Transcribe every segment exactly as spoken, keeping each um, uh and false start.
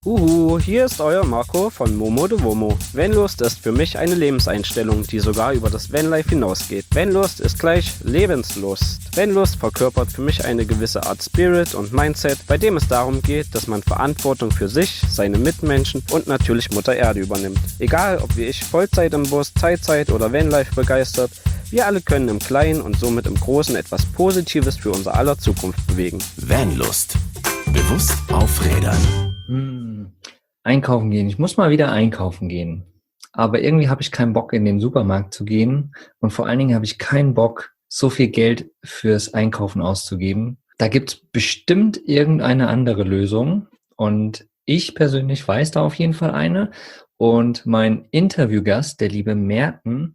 Uhu, hier ist euer Marco von Momo de Womo. Vanlust ist für mich eine Lebenseinstellung, die sogar über das Vanlife hinausgeht. Vanlust ist gleich Lebenslust. Vanlust verkörpert für mich eine gewisse Art Spirit und Mindset, bei dem es darum geht, dass man Verantwortung für sich, seine Mitmenschen und natürlich Mutter Erde übernimmt. Egal, ob wie ich Vollzeit im Bus, Teilzeit oder Vanlife begeistert, wir alle können im Kleinen und somit im Großen etwas Positives für unser aller Zukunft bewegen. Vanlust. Bewusst aufrädern. Hm, einkaufen gehen. Ich muss mal wieder einkaufen gehen. Aber irgendwie habe ich keinen Bock, in den Supermarkt zu gehen. Und vor allen Dingen habe ich keinen Bock, so viel Geld fürs Einkaufen auszugeben. Da gibt es bestimmt irgendeine andere Lösung. Und ich persönlich weiß da auf jeden Fall eine. Und mein Interviewgast, der liebe Merten,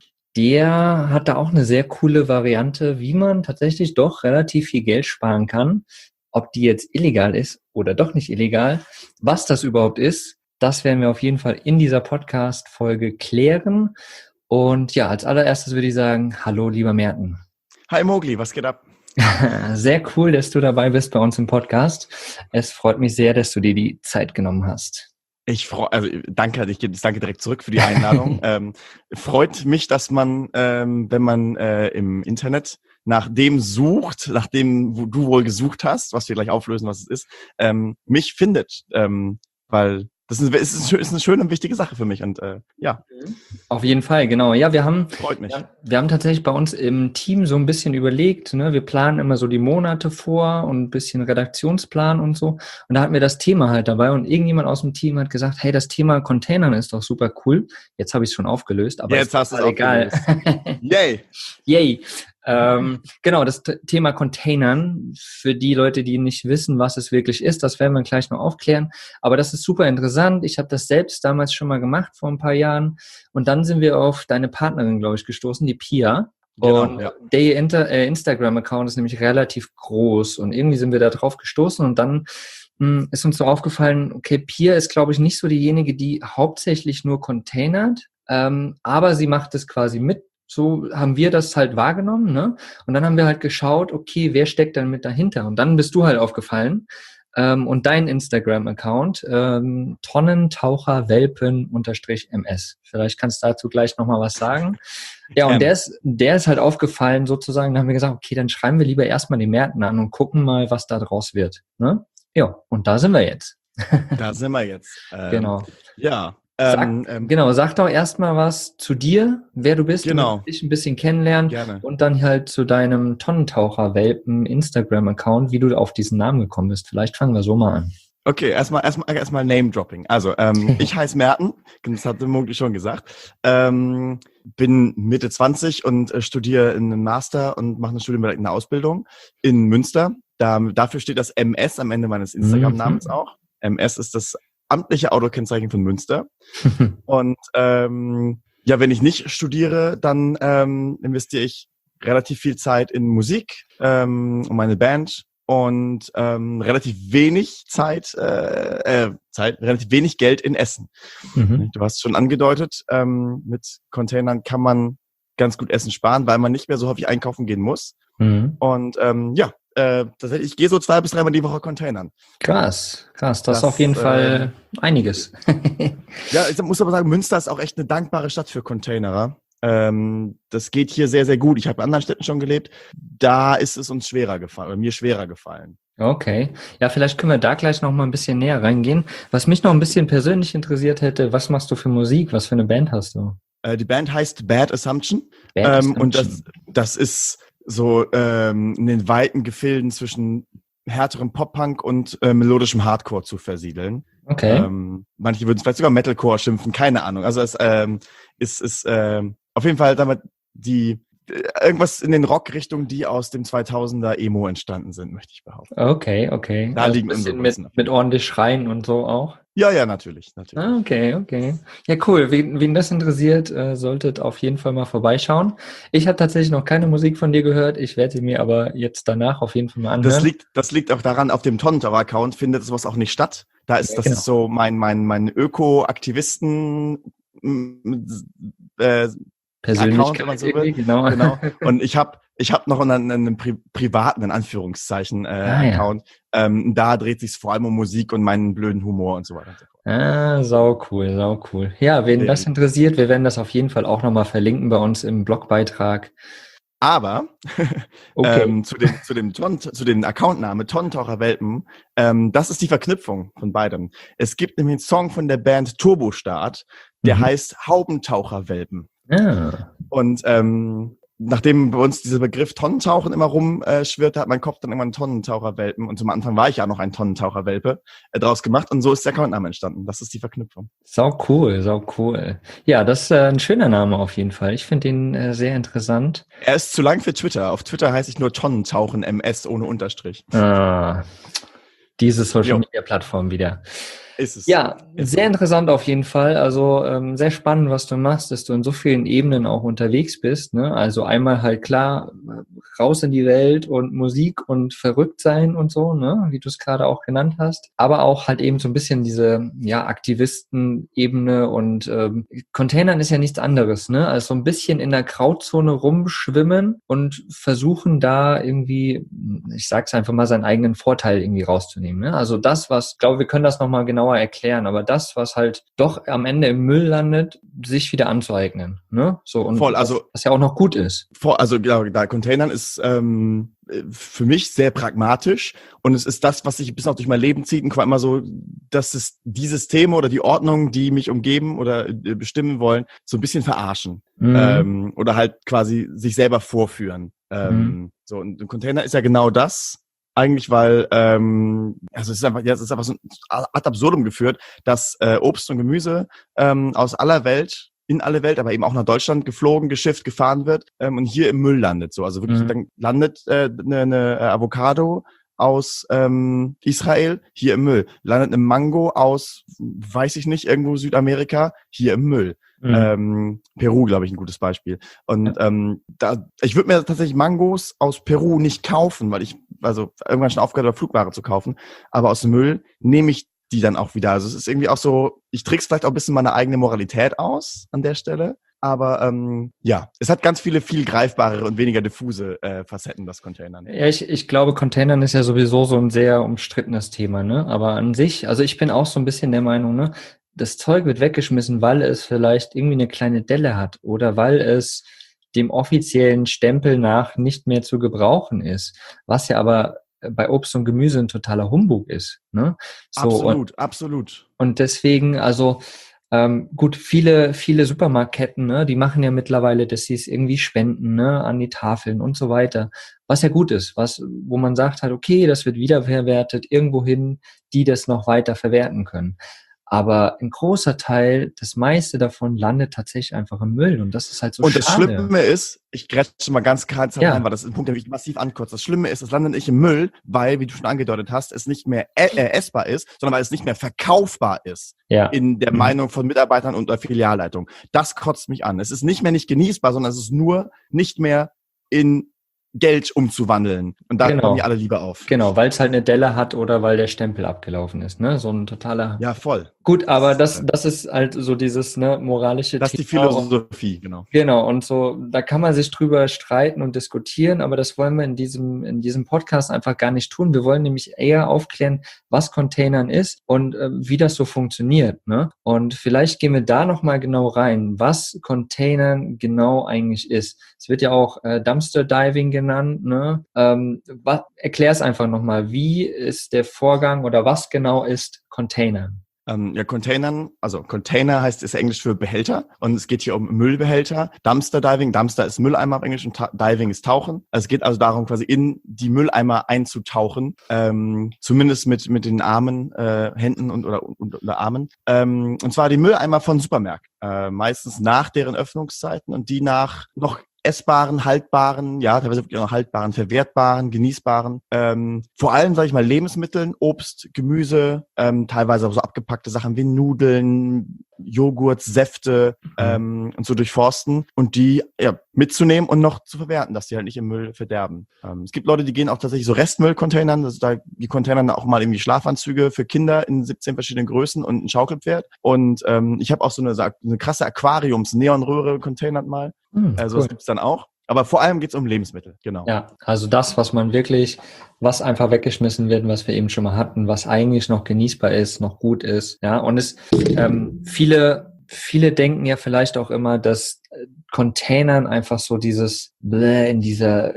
der hat da auch eine sehr coole Variante, wie man tatsächlich doch relativ viel Geld sparen kann. Ob die jetzt illegal ist oder doch nicht illegal, was das überhaupt ist, das werden wir auf jeden Fall in dieser Podcast-Folge klären. Und ja, als allererstes würde ich sagen, hallo lieber Merten. Hi Mogli, was geht ab? Sehr cool, dass du dabei bist bei uns im Podcast. Es freut mich sehr, dass du dir die Zeit genommen hast. Ich freue, also danke, ich gebe das Danke direkt zurück für die Einladung. ähm, freut mich, dass man, ähm, wenn man äh, im Internet nach dem sucht, nach dem, wo du wohl gesucht hast, was wir gleich auflösen, was es ist, ähm, mich findet, ähm, weil das ist, ist, ist eine schöne und wichtige Sache für mich und äh, ja. Auf jeden Fall, genau. Ja, wir haben, freut mich. Ja, wir haben tatsächlich bei uns im Team so ein bisschen überlegt, ne, wir planen immer so die Monate vor und ein bisschen Redaktionsplan und so. Und da hatten wir das Thema halt dabei und irgendjemand aus dem Team hat gesagt, hey, das Thema Containern ist doch super cool. Jetzt habe ich es schon aufgelöst, aber jetzt hast du es egal. Yay! Yay! Ähm, genau, das T- Thema Containern, für die Leute, die nicht wissen, was es wirklich ist, das werden wir gleich noch aufklären. Aber das ist super interessant. Ich habe das selbst damals schon mal gemacht, vor ein paar Jahren. Und dann sind wir auf deine Partnerin, glaube ich, gestoßen, die Pia. Genau, und ja. der Inter- äh, Instagram-Account ist nämlich relativ groß. Und irgendwie sind wir da drauf gestoßen. Und dann mh, ist uns so aufgefallen, okay, Pia ist, glaube ich, nicht so diejenige, die hauptsächlich nur containert. Ähm, aber sie macht es quasi mit. So haben wir das halt wahrgenommen, ne? Und dann haben wir halt geschaut, okay, wer steckt dann mit dahinter? Und dann bist du halt aufgefallen ähm, und dein Instagram-Account ähm, Tonnentaucherwelpen-ms. Vielleicht kannst du dazu gleich nochmal was sagen. Ja, und Ähm. der ist, der ist halt aufgefallen sozusagen. Da haben wir gesagt, okay, dann schreiben wir lieber erstmal die Merten an und gucken mal, was da draus wird. Ne? Ja, und da sind wir jetzt. Da sind wir jetzt. Ähm, Genau. Ja. Sag, Ähm, ähm, genau, sag doch erstmal was zu dir, wer du bist, Genau. damit wir dich ein bisschen kennenlernen. Gerne. Und dann halt zu deinem Tonnentaucher-Welpen Instagram-Account, wie du auf diesen Namen gekommen bist. Vielleicht fangen wir so mal an. Okay, erstmal erstmal erstmal Name-Dropping. Also, ähm, ich heiße Merten, das hat Mogli schon gesagt. Ähm, bin Mitte zwanzig und äh, studiere in einem Master und mache eine studienbegleitende Ausbildung in Münster. Da, dafür steht das M S am Ende meines Instagram-Namens Mhm. auch. M S ist das amtliche Autokennzeichen von Münster. Und ähm, ja, wenn ich nicht studiere, dann ähm, investiere ich relativ viel Zeit in Musik, ähm, um meine Band und ähm, relativ wenig Zeit, äh, äh, Zeit, relativ wenig Geld in Essen. Mhm. Du hast schon angedeutet, ähm, mit Containern kann man ganz gut Essen sparen, weil man nicht mehr so häufig einkaufen gehen muss. Mhm. Und ähm, ja, äh, tatsächlich, ich gehe so zwei bis dreimal die Woche Containern. Krass, krass. Das, Das, ist auf jeden äh, Fall einiges. Ja, ich muss aber sagen, Münster ist auch echt eine dankbare Stadt für Containerer. Ähm, das geht hier sehr, sehr gut. Ich habe in anderen Städten schon gelebt. Da ist es uns schwerer gefallen, oder mir schwerer gefallen. Okay. Ja, vielleicht können wir da gleich noch mal ein bisschen näher reingehen. Was mich noch ein bisschen persönlich interessiert hätte, was machst du für Musik? Was für eine Band hast du? Äh, die Band heißt Bad Assumption. Bad ähm, Assumption. Und das, das ist so ähm, in den weiten Gefilden zwischen härterem Pop-Punk und äh, melodischem Hardcore zu versiedeln. Okay. Ähm, manche würden es vielleicht sogar Metalcore schimpfen, keine Ahnung. Also es ähm, ist, ist ähm, auf jeden Fall damit die äh, irgendwas in den Rock-Richtungen, die aus dem zweitausender Emo entstanden sind, möchte ich behaupten. Okay, okay. Da Also liegen ein bisschen unsere mit, Wurzeln. mit ordentlich Schreien und so auch. Ja, ja, natürlich, natürlich. Ah, okay, okay. Ja, cool. Wen, wen das interessiert, äh, solltet auf jeden Fall mal vorbeischauen. Ich habe tatsächlich noch keine Musik von dir gehört. Ich werde sie mir aber jetzt danach auf jeden Fall mal anhören. Das liegt, das liegt auch daran, auf dem Tonnentaucher-Account findet sowas auch nicht statt. Da ist, Ja, das genau. ist so mein, mein, mein Öko-Aktivisten, mm, äh, Persönlichkeit, Account, wenn man so will. irgendwie, genau. Genau. Und ich habe ich hab noch einen, einen pri privaten, in Anführungszeichen, äh, Ah, ja. Account. Ähm, da dreht sich vor allem um Musik und meinen blöden Humor und so weiter und so fort. Ah, sau cool, sau cool. Ja, wen das interessiert, wir werden das auf jeden Fall auch nochmal verlinken bei uns im Blogbeitrag. Aber Okay. ähm, zu dem zu dem Ton, zu dem Accountname Tonnentaucher-Welpen, ähm, das ist die Verknüpfung von beidem. Es gibt nämlich einen Song von der Band Turbostart, der Mhm. heißt Haubentaucher-Welpen. Ja. Und ähm, nachdem bei uns dieser Begriff Tonnentauchen immer rumschwirrt, äh, hat mein Kopf dann irgendwann Tonnentaucherwelpen, und zum Anfang war ich ja noch ein Tonnentaucherwelpe, äh, draus gemacht, und so ist der Accountname entstanden. Das ist die Verknüpfung. Sau cool, sau cool. Ja, das ist äh, ein schöner Name auf jeden Fall. Ich finde ihn äh, sehr interessant. Er ist zu lang für Twitter. Auf Twitter heiße ich nur Tonnentauchen M S ohne Unterstrich. Ah, diese Jo. Social-Media-Plattform wieder. Ist es. Ja, Ist sehr es. interessant auf jeden Fall. Also ähm, sehr spannend, was du machst, dass du in so vielen Ebenen auch unterwegs bist. Ne? Also einmal halt klar raus in die Welt und Musik und verrückt sein und so, ne? Wie du es gerade auch genannt hast. Aber auch halt eben so ein bisschen diese ja Aktivisten-Ebene, und ähm, Containern ist ja nichts anderes, ne? Also so ein bisschen in der Grauzone rumschwimmen und versuchen da irgendwie, ich sag's einfach mal, seinen eigenen Vorteil irgendwie rauszunehmen. Ne? Also das, was, ich glaube, wir können das nochmal genauer erklären, aber das, was halt doch am Ende im Müll landet, sich wieder anzueignen. Ne? So, und Voll, also- was, was ja auch noch gut ist. Vor, also genau, da Containern ist ähm, für mich sehr pragmatisch, und es ist das, was sich bis auch durch mein Leben zieht, und quasi immer so, dass es die Systeme oder die Ordnung, die mich umgeben oder äh, bestimmen wollen, so ein bisschen verarschen. Mhm. Ähm, oder halt quasi sich selber vorführen. Ähm, Mhm. So, und ein Container ist ja genau das. Eigentlich, weil, ähm, also es ist einfach, ja, es ist einfach so ad absurdum geführt, dass äh, Obst und Gemüse ähm, aus aller Welt, in alle Welt, aber eben auch nach Deutschland geflogen, geschifft, gefahren wird ähm, und hier im Müll landet. So, also wirklich, Mhm. dann landet eine äh, ne, ne Avocado aus ähm, Israel hier im Müll, landet eine Mango aus, weiß ich nicht, irgendwo Südamerika hier im Müll. Mhm. Ähm, Peru, glaube ich, ein gutes Beispiel. Und ähm, da, ich würde mir tatsächlich Mangos aus Peru nicht kaufen, weil ich also irgendwann schon aufgehört habe, Flugware zu kaufen. Aber aus dem Müll nehme ich die dann auch wieder. Also es ist irgendwie auch so, ich trick's vielleicht auch ein bisschen meine eigene Moralität aus an der Stelle. Aber ähm, ja, es hat ganz viele viel greifbarere und weniger diffuse äh, Facetten, das Containern. Ja, ich, ich glaube, Containern ist ja sowieso so ein sehr umstrittenes Thema, ne? Aber an sich, also ich bin auch so ein bisschen der Meinung, ne? Das Zeug wird weggeschmissen, weil es vielleicht irgendwie eine kleine Delle hat oder weil es dem offiziellen Stempel nach nicht mehr zu gebrauchen ist, was ja aber bei Obst und Gemüse ein totaler Humbug ist, ne? So, Absolut, und, absolut. und deswegen, also ähm, gut, viele, viele Supermarktketten, ne, die machen ja mittlerweile, dass sie es irgendwie spenden, ne, an die Tafeln und so weiter. Was ja gut ist, was, wo man sagt halt, okay, das wird wiederverwertet irgendwohin, die das noch weiter verwerten können. Aber ein großer Teil, das meiste davon landet tatsächlich einfach im Müll, und das ist halt so Und das schade. Schlimme ist, ich grätsche mal ganz kurz Ja. rein, weil das ist ein Punkt, der mich massiv ankürzt. Das Schlimme ist, es landet nicht im Müll, weil, wie du schon angedeutet hast, es nicht mehr äh, äh, essbar ist, sondern weil es nicht mehr verkaufbar ist. Ja. In der Mhm. Meinung von Mitarbeitern und der Filialleitung. Das kotzt mich an. Es ist nicht mehr nicht genießbar, sondern es ist nur nicht mehr in Geld umzuwandeln. Und da Genau. kommen die alle lieber auf. Genau, weil es halt eine Delle hat oder weil der Stempel abgelaufen ist, ne? So ein totaler. Ja, voll. Gut, aber Das das, ist, das ist halt so dieses, ne, moralische Das ist die Thema. Philosophie, genau. Genau, und so, da kann man sich drüber streiten und diskutieren, aber das wollen wir in diesem, in diesem Podcast einfach gar nicht tun. Wir wollen nämlich eher aufklären, was Containern ist und äh, wie das so funktioniert, ne? Und vielleicht gehen wir da nochmal genau rein, was Containern genau eigentlich ist. Es wird ja auch äh, Dumpster Diving genannt, ne? Ähm, was, erklär es einfach nochmal, wie ist der Vorgang oder was genau ist Containern? Ähm, ja, Containern, also Container heißt, ist Englisch für Behälter, und es geht hier um Müllbehälter. Dumpster Diving, Dumpster ist Mülleimer auf Englisch und Ta- Diving ist Tauchen. Also es geht also darum, quasi in die Mülleimer einzutauchen, ähm, zumindest mit mit den Armen, äh, Händen und oder, und, oder Armen. Ähm, und zwar die Mülleimer von Supermärkten, äh, meistens nach deren Öffnungszeiten, und die nach noch essbaren, haltbaren, ja, teilweise wirklich auch noch haltbaren, verwertbaren, genießbaren, ähm, vor allem, sage ich mal, Lebensmitteln, Obst, Gemüse, ähm, teilweise auch so abgepackte Sachen wie Nudeln, Joghurt, Säfte Mhm. ähm, und so durchforsten und die ja, mitzunehmen und noch zu verwerten, dass die halt nicht im Müll verderben. Ähm, es gibt Leute, die gehen auch tatsächlich so Restmüllcontainern, das ist da die Containern auch mal irgendwie Schlafanzüge für Kinder in siebzehn verschiedenen Größen und ein Schaukelpferd. Und ähm, ich habe auch so eine, so eine krasse Aquariums-Neonröhre-Container mal. Hm, Also cool. das gibt's dann auch. Aber vor allem geht's um Lebensmittel, genau. Ja, also das, was man wirklich, was einfach weggeschmissen wird, was wir eben schon mal hatten, was eigentlich noch genießbar ist, noch gut ist. Ja, und es ähm, viele Viele denken ja vielleicht auch immer, dass Containern einfach so dieses Bläh in dieser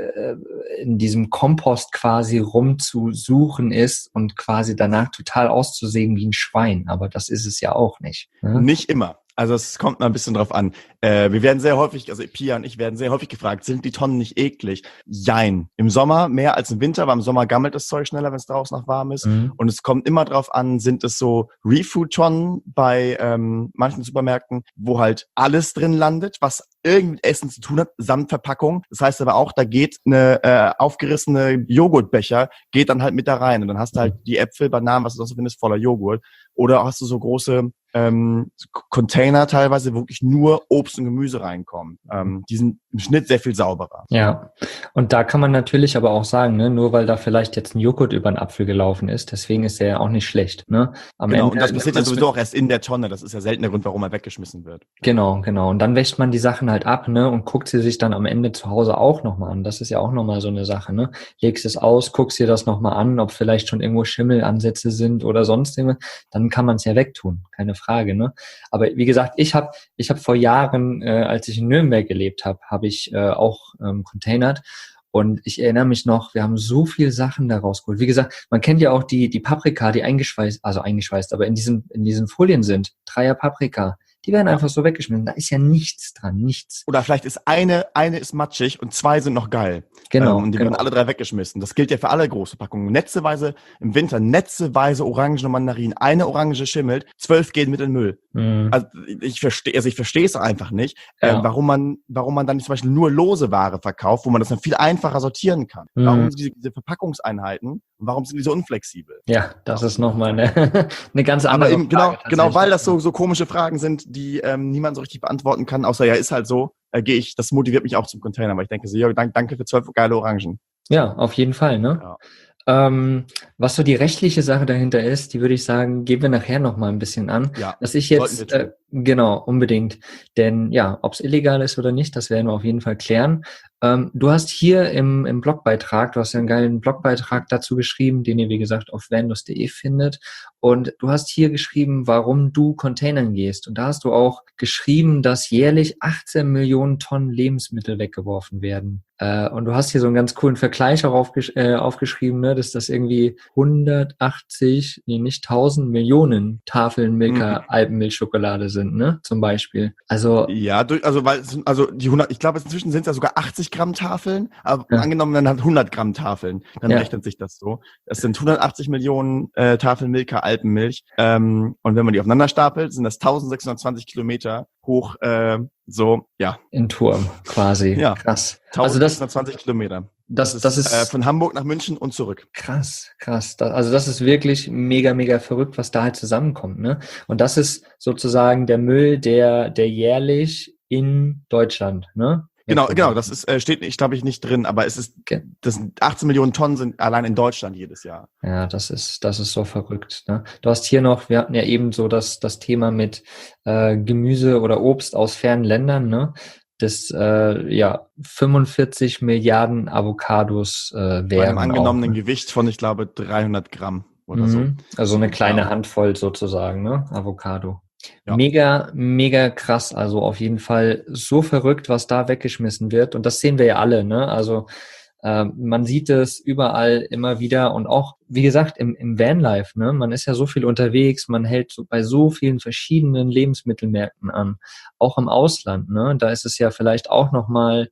in diesem Kompost quasi rumzusuchen ist und quasi danach total auszusehen wie ein Schwein. Aber das ist es ja auch nicht. Ne? Nicht immer. Also es kommt mal ein bisschen drauf an. Äh, wir werden sehr häufig, also Pia und ich werden sehr häufig gefragt, sind die Tonnen nicht eklig? Jein. Im Sommer mehr als im Winter, weil im Sommer gammelt das Zeug schneller, wenn es draußen noch warm ist. Mhm. Und es kommt immer drauf an, sind es so Refood-Tonnen bei ähm, manchen Supermärkten, wo halt alles drin landet, was irgend mit Essen zu tun hat, samt Verpackung. Das heißt aber auch, da geht eine äh, aufgerissene Joghurtbecher, geht dann halt mit da rein. Und dann hast du halt die Äpfel, Bananen, was du sonst findest, voller Joghurt. Oder hast du so große ähm, Container teilweise, wo wirklich nur Obst und Gemüse reinkommen. Ähm, die sind im Schnitt sehr viel sauberer. Ja, und da kann man natürlich aber auch sagen, ne, nur weil da vielleicht jetzt ein Joghurt über einen Apfel gelaufen ist, deswegen ist der ja auch nicht schlecht. Ne? Am genau, Ende, und das passiert ja sowieso auch erst in der Tonne. Das ist ja selten der Grund, warum er weggeschmissen wird. Genau, genau. Und dann wäscht man die Sachen halt ab, ne, und guckt sie sich dann am Ende zu Hause auch nochmal an. Das ist ja auch nochmal so eine Sache, ne. Legst es aus, guckst dir das nochmal an, ob vielleicht schon irgendwo Schimmelansätze sind oder sonst irgendwas, dann kann man es ja wegtun, keine Frage, ne. Aber wie gesagt, ich habe ich hab vor Jahren, äh, als ich in Nürnberg gelebt habe, habe ich äh, auch ähm, containert. Und ich erinnere mich noch, wir haben so viel Sachen da rausgeholt. Wie gesagt, man kennt ja auch die die Paprika, die eingeschweißt, also eingeschweißt, aber in diesen in diesen Folien sind, Dreier Paprika. Die werden einfach so weggeschmissen. Da ist ja nichts dran, nichts. Oder vielleicht ist eine, eine ist matschig und zwei sind noch geil. Genau. Ähm, und die genau. werden alle drei weggeschmissen. Das gilt ja für alle große Packungen. Netzeweise im Winter, netzeweise Orangen und Mandarinen. Eine Orange schimmelt, zwölf gehen mit in den Müll. Mhm. Also ich verstehe, also ich verstehe es einfach nicht, ja. äh, warum man, warum man dann nicht zum Beispiel nur lose Ware verkauft, wo man das dann viel einfacher sortieren kann. Mhm. Warum diese, diese Verpackungseinheiten? Warum sind die so unflexibel? Ja, das ist nochmal eine, eine ganz andere Aber eben, Frage. Genau, genau, weil das so, so komische Fragen sind, die ähm, niemand so richtig beantworten kann, außer ja, ist halt so, äh, gehe ich, das motiviert mich auch zum Container, weil ich denke so, ja, danke, danke für zwölf geile Orangen. Ja, auf jeden Fall, ne? Ja. Ähm, was so die rechtliche Sache dahinter ist, die würde ich sagen, gehen wir nachher nochmal ein bisschen an. Ja, was ich jetzt, äh, genau, unbedingt. Denn ja, ob es illegal ist oder nicht, das werden wir auf jeden Fall klären. Ähm, du hast hier im, im Blogbeitrag, du hast ja einen geilen Blogbeitrag dazu geschrieben, den ihr, wie gesagt, auf vanlust punkt de findet. Und du hast hier geschrieben, warum du Containern gehst. Und da hast du auch geschrieben, dass jährlich achtzehn Millionen Tonnen Lebensmittel weggeworfen werden. Äh, und du hast hier so einen ganz coolen Vergleich auch aufgesch- äh, aufgeschrieben, ne, dass das irgendwie hundertachtzig, nee, nicht tausend Millionen Tafeln Milka mhm. Alpenmilchschokolade sind, ne, zum Beispiel. Also ja, durch, also weil also die hundert, ich glaube inzwischen sind es ja sogar achtzig Gramm Tafeln, aber ja. angenommen dann hat hundert Gramm Tafeln, dann ja. rechnet sich das so. Das sind hundertachtzig Millionen äh, Tafeln Milka Alpenmilch. Ähm, und wenn man die aufeinander stapelt, sind das eintausendsechshundertzwanzig Kilometer hoch, äh, so, ja. In Turm, quasi. Ja. Krass. eintausendsechshundertzwanzig also Kilometer. Das, das, das ist, äh, von Hamburg nach München und zurück. Krass, krass. Das, also das ist wirklich mega, mega verrückt, was da halt zusammenkommt, ne? Und das ist sozusagen der Müll, der, der jährlich in Deutschland, ne? Genau, genau, das ist, äh, steht, ich glaube ich, nicht drin, aber es ist, das sind achtzehn Millionen Tonnen sind allein in Deutschland jedes Jahr. Ja, das ist, das ist so verrückt, ne? Du hast hier noch, wir hatten ja eben so das, das Thema mit, äh, Gemüse oder Obst aus fernen Ländern, ne? Das, äh, ja, fünfundvierzig Milliarden Avocados, äh, wären bei einem angenommenen auch, ne? Gewicht von, ich glaube, dreihundert Gramm oder mhm. so. Also eine kleine ja. Handvoll sozusagen, ne? Avocado. Ja. Mega, mega krass. Also auf jeden Fall so verrückt, was da weggeschmissen wird. Und das sehen wir ja alle, ne? Also äh, man sieht es überall immer wieder und auch, wie gesagt, im, im Vanlife, ne? Man ist ja so viel unterwegs, man hält so bei so vielen verschiedenen Lebensmittelmärkten an. Auch im Ausland, ne? Da ist es ja vielleicht auch nochmal,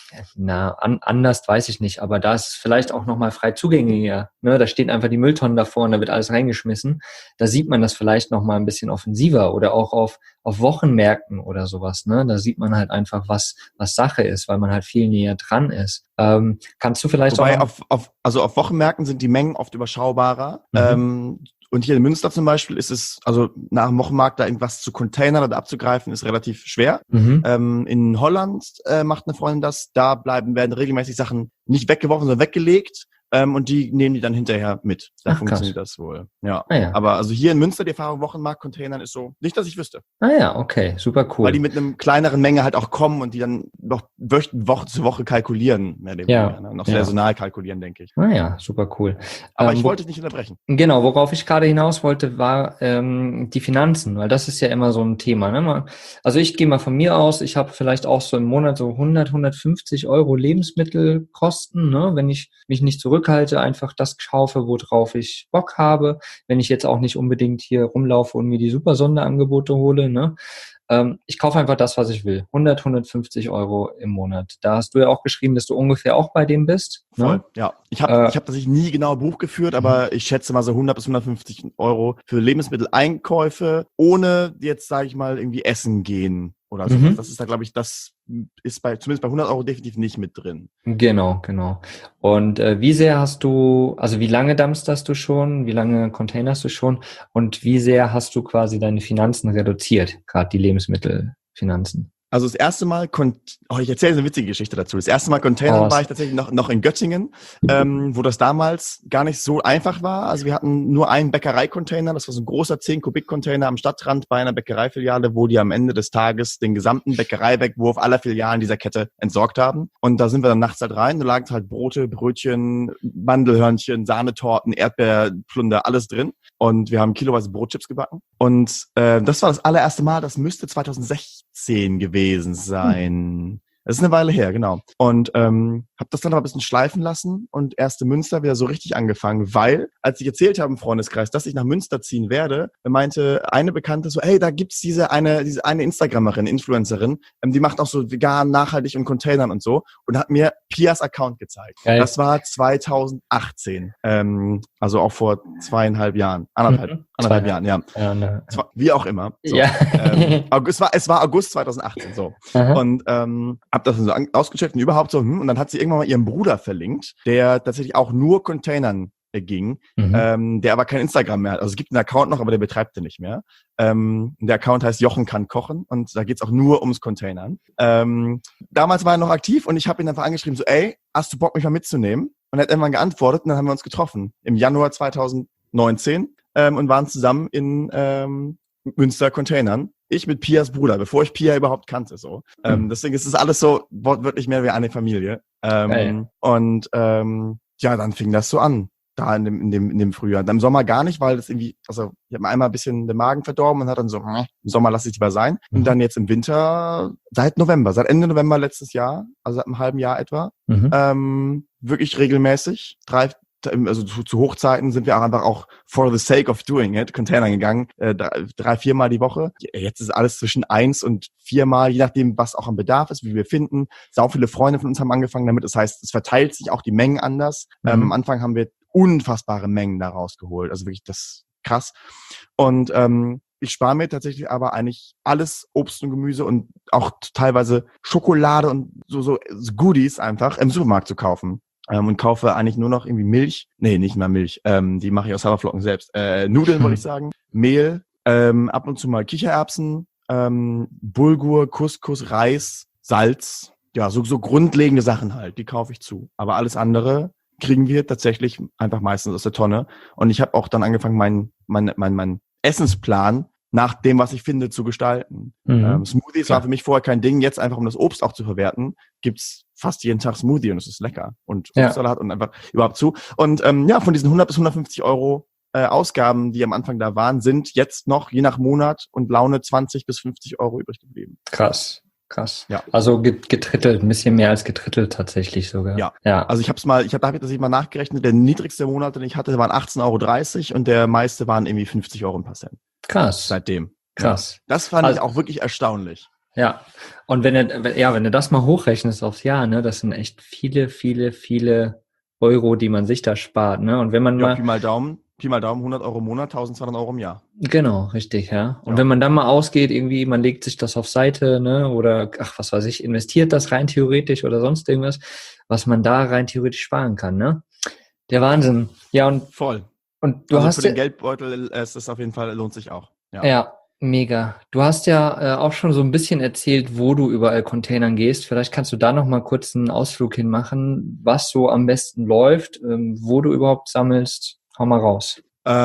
na, an, anders weiß ich nicht, aber da ist es vielleicht auch nochmal frei zugänglicher, ne? Da stehen einfach die Mülltonnen davor und da wird alles reingeschmissen. Da sieht man das vielleicht nochmal ein bisschen offensiver oder auch auf, auf Wochenmärkten oder sowas, ne? Da sieht man halt einfach, was, was Sache ist, weil man halt viel näher dran ist. Ähm, kannst du vielleicht Wobei auch... auf, auf, also auf Wochenmärkten sind die Mengen oft überschaubarer. Mhm. Ähm, und hier in Münster zum Beispiel ist es, also nach dem Wochenmarkt da irgendwas zu containern oder abzugreifen, ist relativ schwer. Mhm. Ähm, in Holland äh, macht eine Freundin das. Da bleiben, werden regelmäßig Sachen nicht weggeworfen, sondern weggelegt. ähm, und die nehmen die dann hinterher mit. Da Ach, funktioniert krass. das wohl. Ja. Ah ja. Aber also hier in Münster, die Erfahrung Wochenmarkt-Containern ist so, nicht, dass ich wüsste. Ah ja, okay, super cool. Weil die mit einem kleineren Menge halt auch kommen und die dann noch wöch- Woche zu Woche kalkulieren, mehr oder Ja. weniger, ne? Noch Ja. saisonal kalkulieren, denke ich. Ah ja, super cool. Aber Ähm, ich wo- wollte dich nicht unterbrechen. Genau, worauf ich gerade hinaus wollte, war ähm, die Finanzen, weil das ist ja immer so ein Thema. Ne? Mal- Also ich gehe mal von mir aus, ich habe vielleicht auch so im Monat so hundert, hundertfünfzig Euro Lebensmittelkosten, ne? Wenn ich mich nicht zurückhalte, einfach das kaufe, worauf ich Bock habe. Wenn ich jetzt auch nicht unbedingt hier rumlaufe und mir die super Sonderangebote hole, ne? Ähm, ich kaufe einfach das, was ich will. hundert, hundertfünfzig Euro im Monat. Da hast du ja auch geschrieben, dass du ungefähr auch bei dem bist. Voll, Ne? ja. Ich habe Äh, ich hab tatsächlich nie genau Buch geführt, aber ich schätze mal so hundert bis hundertfünfzig Euro für Lebensmitteleinkäufe, ohne jetzt, sage ich mal, irgendwie essen gehen oder sowas. Mhm. Das ist da, glaube ich, das ist bei zumindest bei hundert Euro definitiv nicht mit drin. Genau, genau. Und äh, wie sehr hast du, also wie lange dumpsterst du schon, wie lange containerst du schon und wie sehr hast du quasi deine Finanzen reduziert, gerade die Lebensmittelfinanzen? Also das erste Mal, kon- oh, ich erzähle eine witzige Geschichte dazu. Das erste Mal Containern Oh, war ich tatsächlich noch, noch in Göttingen, ähm, wo das damals gar nicht so einfach war. Also wir hatten nur einen Bäckereicontainer, das war so ein großer zehn Kubik Container am Stadtrand bei einer Bäckereifiliale, wo die am Ende des Tages den gesamten Bäckereiwegwurf aller Filialen dieser Kette entsorgt haben. Und da sind wir dann nachts halt rein, da lagen halt Brote, Brötchen, Mandelhörnchen, Sahnetorten, Erdbeerplunder, alles drin. Und wir haben kiloweise Brotchips gebacken. Und äh, das war das allererste Mal, das müsste zweitausendsechzehn gewesen sein. Das ist eine Weile her, genau. Und ähm, habe das dann aber ein bisschen schleifen lassen und erst in Münster wieder so richtig angefangen, weil, als ich erzählt habe im Freundeskreis, dass ich nach Münster ziehen werde, meinte eine Bekannte so, hey, da gibt's diese eine diese eine Instagramerin, Influencerin, ähm, die macht auch so vegan, nachhaltig und Containern und so und hat mir Pias Account gezeigt. Geil. Das war zweitausendachtzehn, ähm, also auch vor zweieinhalb Jahren, anderthalb, Mhm. anderthalb Zwei- Jahren, ja. Ja, ne. Zwar, wie auch immer. So. Ja. Ähm, August, es, war, es war August zweitausendachtzehn, so. Aha. Und ähm, hab das so an- ausgecheckt und überhaupt so, hm, und dann hat sie irgendwann mal ihren Bruder verlinkt, der tatsächlich auch nur Containern äh, ging, Mhm. ähm, der aber kein Instagram mehr hat. Also es gibt einen Account noch, aber der betreibt den nicht mehr. Ähm, der Account heißt Jochen kann kochen und da geht's auch nur ums Containern. Ähm, damals war er noch aktiv und ich habe ihn einfach angeschrieben, so, ey, hast du Bock, mich mal mitzunehmen? Und er hat irgendwann geantwortet und dann haben wir uns getroffen. Im Januar zweitausendneunzehn ähm, und waren zusammen in ähm, Münster Containern. Ich mit Pias Bruder, bevor ich Pia überhaupt kannte, so. Ähm, Mhm. deswegen ist es alles so wortwörtlich mehr wie eine Familie. Ähm, Geil. und ähm, ja, dann fing das so an, da in dem, in dem, in dem Frühjahr. Dann im Sommer gar nicht, weil das irgendwie, also ich habe mir einmal ein bisschen den Magen verdorben und hat dann so, hm, im Sommer lasse ich lieber sein. Mhm. Und dann jetzt im Winter, seit November, seit Ende November letztes Jahr, also seit einem halben Jahr etwa, Mhm. ähm, wirklich regelmäßig, drei, also zu, zu Hochzeiten sind wir auch einfach auch for the sake of doing it, Container gegangen, äh, drei, drei, viermal die Woche. Jetzt ist alles zwischen eins und viermal, je nachdem, was auch am Bedarf ist, wie wir finden. Sau viele Freunde von uns haben angefangen damit. Das heißt, es verteilt sich auch die Mengen anders. Mhm. Ähm, am Anfang haben wir unfassbare Mengen da rausgeholt. Also wirklich das ist krass. Und ähm, ich spare mir tatsächlich aber eigentlich alles Obst und Gemüse und auch teilweise Schokolade und so, so Goodies einfach im Supermarkt zu kaufen. Ähm, und kaufe eigentlich nur noch irgendwie Milch. Nee, nicht mal Milch. Ähm, die mache ich aus Haferflocken selbst. Äh, Nudeln, Hm. wollte ich sagen. Mehl, ähm, ab und zu mal Kichererbsen, ähm, Bulgur, Couscous, Reis, Salz. Ja, so, so grundlegende Sachen halt. Die kaufe ich zu. Aber alles andere kriegen wir tatsächlich einfach meistens aus der Tonne. Und ich habe auch dann angefangen, meinen mein, mein, mein Essensplan nach dem, was ich finde, zu gestalten. Mhm. Ähm, Smoothies Klar. war für mich vorher kein Ding. Jetzt einfach, um das Obst auch zu verwerten, gibt's fast jeden Tag Smoothie und es ist lecker. Und Ja. Obstsalat und einfach überhaupt zu. Und ähm, ja, von diesen hundert bis hundertfünfzig Euro äh, Ausgaben, die am Anfang da waren, sind jetzt noch, je nach Monat und Laune, zwanzig bis fünfzig Euro übrig geblieben. Krass, krass. Ja. Also get- getrittelt, ein bisschen mehr als getrittelt tatsächlich sogar. Ja. Ja. Also ich habe es mal, ich habe da hab ich das mal nachgerechnet, der niedrigste Monat, den ich hatte, waren achtzehn Euro dreißig und der meiste waren irgendwie fünfzig Euro ein paar Cent. Krass, Seitdem. krass. Das fand Also- ich auch wirklich erstaunlich. Ja. Und wenn du, wenn- ja, wenn du das mal hochrechnest aufs Jahr, ne, das sind echt viele, viele, viele Euro, die man sich da spart, ne? Und wenn man Ja, mal, Pi mal Daumen, Pi mal Daumen, hundert Euro im Monat, tausendzweihundert Euro im Jahr. genau, richtig, ja. Und Ja. wenn man dann mal ausgeht, irgendwie, man legt sich das auf Seite, ne, oder, ach, was weiß ich, investiert das rein theoretisch oder sonst irgendwas, was man da rein theoretisch sparen kann, ne? Der Wahnsinn. Ja, und, Voll. und du also hast für den ja, Geldbeutel äh, ist das auf jeden Fall, lohnt sich auch. Ja. ja, Mega. Du hast ja äh, auch schon so ein bisschen erzählt, wo du überall Containern gehst. Vielleicht kannst du da noch mal kurz einen Ausflug hinmachen, was so am besten läuft, ähm, wo du überhaupt sammelst. Hau mal raus.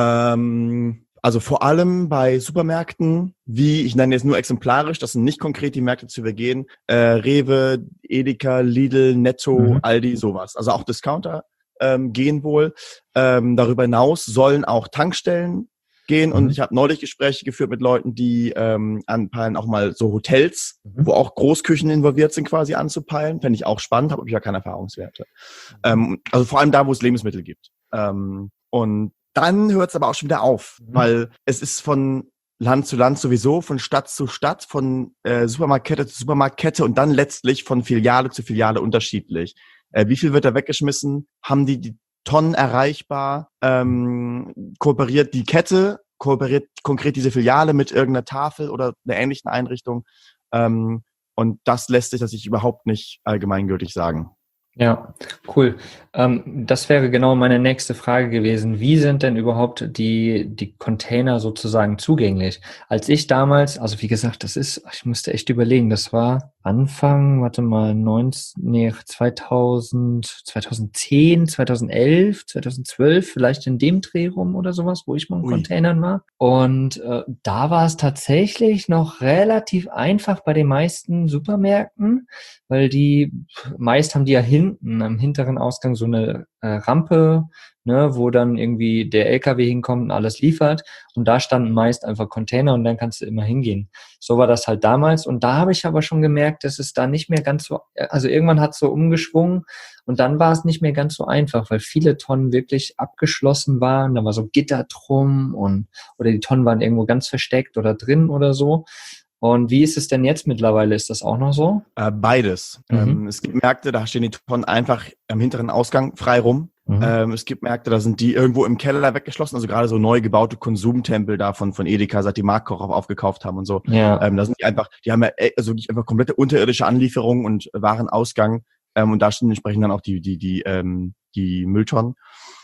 Ähm, also vor allem bei Supermärkten, wie, ich nenne jetzt nur exemplarisch, das sind nicht konkret die Märkte zu übergehen, äh, Rewe, Edeka, Lidl, Netto, Mhm. Aldi, sowas. Also auch Discounter ähm, gehen wohl. Ähm, darüber hinaus sollen auch Tankstellen gehen. Und Mhm. ich habe neulich Gespräche geführt mit Leuten, die ähm, anpeilen, auch mal so Hotels, Mhm. wo auch Großküchen involviert sind, quasi anzupeilen. Fände ich auch spannend, habe ich ja keine Erfahrungswerte. Ähm, also vor allem da, wo es Lebensmittel gibt. Ähm, und dann hört es aber auch schon wieder auf, Mhm. weil es ist von Land zu Land sowieso, von Stadt zu Stadt, von äh, Supermarktkette zu Supermarktkette und dann letztlich von Filiale zu Filiale unterschiedlich. Äh, wie viel wird da weggeschmissen? Haben die die Tonnen erreichbar? Ähm, kooperiert die Kette? Kooperiert konkret diese Filiale mit irgendeiner Tafel oder einer ähnlichen Einrichtung? Ähm, und das lässt sich tatsächlich überhaupt nicht allgemeingültig sagen. Ja, cool. Ähm, das wäre genau meine nächste Frage gewesen. Wie sind denn überhaupt die, die Container sozusagen zugänglich? Als ich damals, also wie gesagt, das ist, ich musste echt überlegen, das war Anfang, warte mal, neunzehn, nee, zweitausend, zweitausendzehn, zweitausendelf, zweitausendzwölf, vielleicht in dem Dreh rum oder sowas, wo ich mal in Ui. Containern war. Und äh, da war es tatsächlich noch relativ einfach bei den meisten Supermärkten, weil die, meist haben die ja hinten am hinteren Ausgang so eine äh, Rampe, ne, wo dann irgendwie der L K W hinkommt und alles liefert. Und da standen meist einfach Container und dann kannst du immer hingehen. So war das halt damals. Und da habe ich aber schon gemerkt, dass es da nicht mehr ganz so, also irgendwann hat es so umgeschwungen und dann war es nicht mehr ganz so einfach, weil viele Tonnen wirklich abgeschlossen waren. Da war so Gitter drum und, oder die Tonnen waren irgendwo ganz versteckt oder drin oder so. Und wie ist es denn jetzt mittlerweile? Ist das auch noch so? Äh, beides. Mhm. Ähm, es gibt Märkte, da stehen die Tonnen einfach am hinteren Ausgang frei rum. Mhm. Ähm, es gibt Märkte, da sind die irgendwo im Keller weggeschlossen, also gerade so neu gebaute Konsumtempel da von, von Edeka, seit die Marktkoch auf, aufgekauft haben und so. Ja. Ähm, da sind die einfach, die haben ja äh, also wirklich einfach komplette unterirdische Anlieferungen und Warenausgang. Ähm, und da stehen entsprechend dann auch die, die, die, ähm, die Mülltonnen.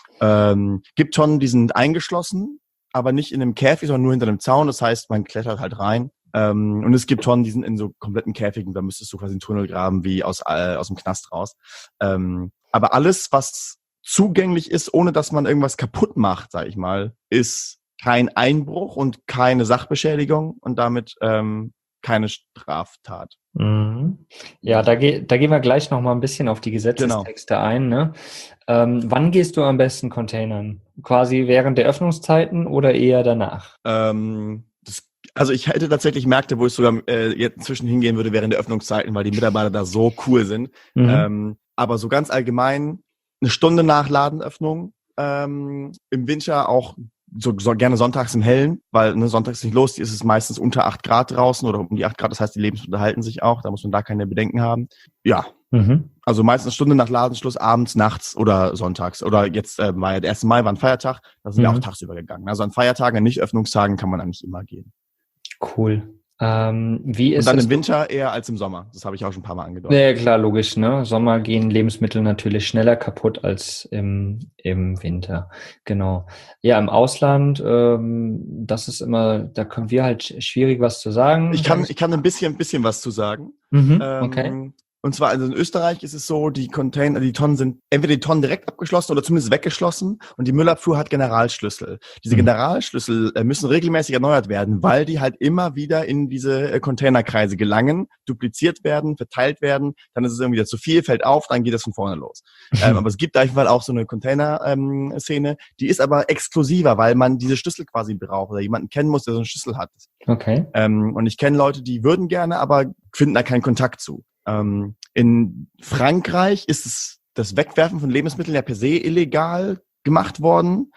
Ähm, gibt Tonnen, die sind eingeschlossen, aber nicht in einem Käfig, sondern nur hinter einem Zaun. Das heißt, man klettert halt rein. Ähm, und es gibt Tonnen, die sind in so kompletten Käfigen, da müsstest du quasi einen Tunnel graben, wie aus, äh, aus dem Knast raus. Ähm, aber alles, was zugänglich ist, ohne dass man irgendwas kaputt macht, sag ich mal, ist kein Einbruch und keine Sachbeschädigung und damit ähm, keine Straftat. Mhm. Ja, da, ge da gehen wir gleich noch mal ein bisschen auf die Gesetzestexte genau. ein. Ne? Ähm, wann gehst du am besten Containern? Quasi während der Öffnungszeiten oder eher danach? Ähm, das Also ich hätte tatsächlich Märkte, wo ich sogar äh, jetzt inzwischen hingehen würde während der Öffnungszeiten, weil die Mitarbeiter da so cool sind. Mhm. Ähm, aber so ganz allgemein eine Stunde nach Ladenöffnung, ähm, im Winter auch so, so gerne sonntags im Hellen, weil ne, sonntags nicht los, ist es meistens unter acht Grad draußen oder um die acht Grad, das heißt, die Lebensmittel halten sich auch, da muss man da keine Bedenken haben. Ja, Mhm. also meistens eine Stunde nach Ladenschluss, abends, nachts oder sonntags. Oder jetzt äh, war ja der erste Mai, war ein Feiertag, da sind wir Mhm. auch tagsüber gegangen. Also an Feiertagen, an Nicht-Öffnungstagen kann man eigentlich immer gehen. Cool. Ähm, wie ist Und dann es im Winter eher als im Sommer. Das habe ich auch schon ein paar Mal angedeutet. Ja, klar, logisch, ne? Sommer gehen Lebensmittel natürlich schneller kaputt als im, im Winter. Genau. Ja, im Ausland, ähm, das ist immer, da können wir halt schwierig was zu sagen. Ich kann, ich kann ein bisschen, ein bisschen was zu sagen. Mhm, Ähm, okay. Und zwar, also in Österreich ist es so, die Container, die Tonnen sind entweder die Tonnen direkt abgeschlossen oder zumindest weggeschlossen und die Müllabfuhr hat Generalschlüssel. Diese Mhm. Generalschlüssel äh, müssen regelmäßig erneuert werden, weil die halt immer wieder in diese äh, Containerkreise gelangen, dupliziert werden, verteilt werden, dann ist es irgendwie wieder zu viel, fällt auf, dann geht das von vorne los. ähm, aber es gibt auf jeden Fall auch so eine Container-Szene, ähm, die ist aber exklusiver, weil man diese Schlüssel quasi braucht oder jemanden kennen muss, der so einen Schlüssel hat. Okay. Ähm, und ich kenne Leute, die würden gerne, aber finden da keinen Kontakt zu. Ähm, in Frankreich ist es das Wegwerfen von Lebensmitteln ja per se illegal gemacht worden.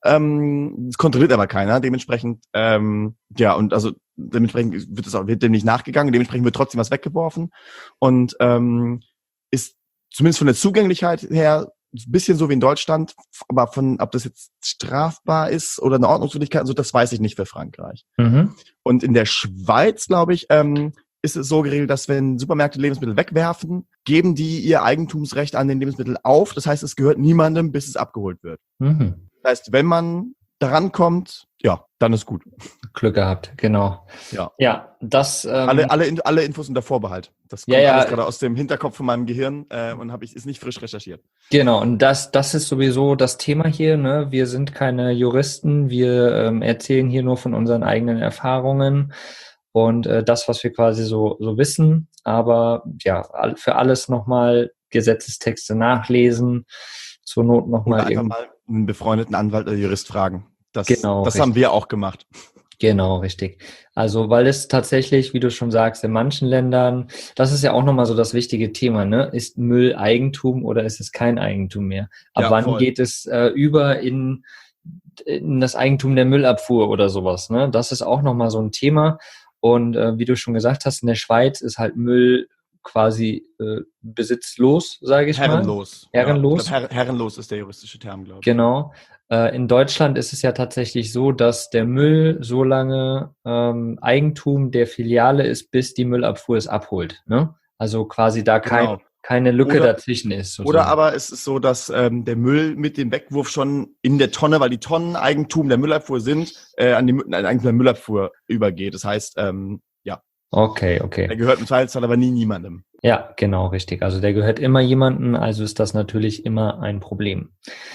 Ähm, das kontrolliert aber keiner. Dementsprechend, ähm, ja, und also dementsprechend wird es auch wird dem nicht nachgegangen. Dementsprechend wird trotzdem was weggeworfen und ähm, ist zumindest von der Zugänglichkeit her ein bisschen so wie in Deutschland, aber von ob das jetzt strafbar ist oder eine Ordnungswidrigkeit, also das weiß ich nicht für Frankreich. Mhm. Und in der Schweiz, glaube ich, ähm, ist es so geregelt, dass wenn Supermärkte Lebensmittel wegwerfen, geben die ihr Eigentumsrecht an den Lebensmitteln auf. Das heißt, es gehört niemandem, bis es abgeholt wird. Mhm. Das heißt, wenn man daran kommt, ja, dann ist gut. Glück gehabt, genau. Ja. Ja, das. Ähm, alle, alle, alle Infos unter Vorbehalt. Das kommt ja, ja. alles gerade aus dem Hinterkopf von meinem Gehirn äh, und habe ich ist nicht frisch recherchiert. Genau, und das, das ist sowieso das Thema hier. Ne? Wir sind keine Juristen, wir ähm, erzählen hier nur von unseren eigenen Erfahrungen und äh, das, was wir quasi so, so wissen. Aber ja, für alles nochmal Gesetzestexte nachlesen, zur Not nochmal. Oder einfach mal einen befreundeten Anwalt oder Jurist fragen. Das, genau, das haben wir auch gemacht. Genau, richtig. Also, weil es tatsächlich, wie du schon sagst, in manchen Ländern, das ist ja auch nochmal so das wichtige Thema, ne? Ist Müll Eigentum oder ist es kein Eigentum mehr? Ab Ja, wann voll. geht es äh, über in, in das Eigentum der Müllabfuhr oder sowas, ne? Das ist auch nochmal so ein Thema. Und äh, wie du schon gesagt hast, in der Schweiz ist halt Müll quasi äh, besitzlos, sage ich Herrenlos. mal. Herrenlos. Ja, ich glaub, Her- herrenlos ist der juristische Term, glaube ich. Genau. In Deutschland ist es ja tatsächlich so, dass der Müll so lange ähm, Eigentum der Filiale ist, bis die Müllabfuhr es abholt. Ne? Also quasi da kein, Genau. keine Lücke Oder- dazwischen ist. sozusagen. Oder aber es ist so, dass ähm, der Müll mit dem Wegwurf schon in der Tonne, weil die Tonnen Eigentum der Müllabfuhr sind, äh, an die Mü- an Eigentum der Müllabfuhr übergeht. Das heißt, ähm, ja, Okay, der okay. gehört im Zweifelsfall aber nie niemandem. Ja, genau, richtig. Also der gehört immer jemandem, also ist das natürlich immer ein Problem.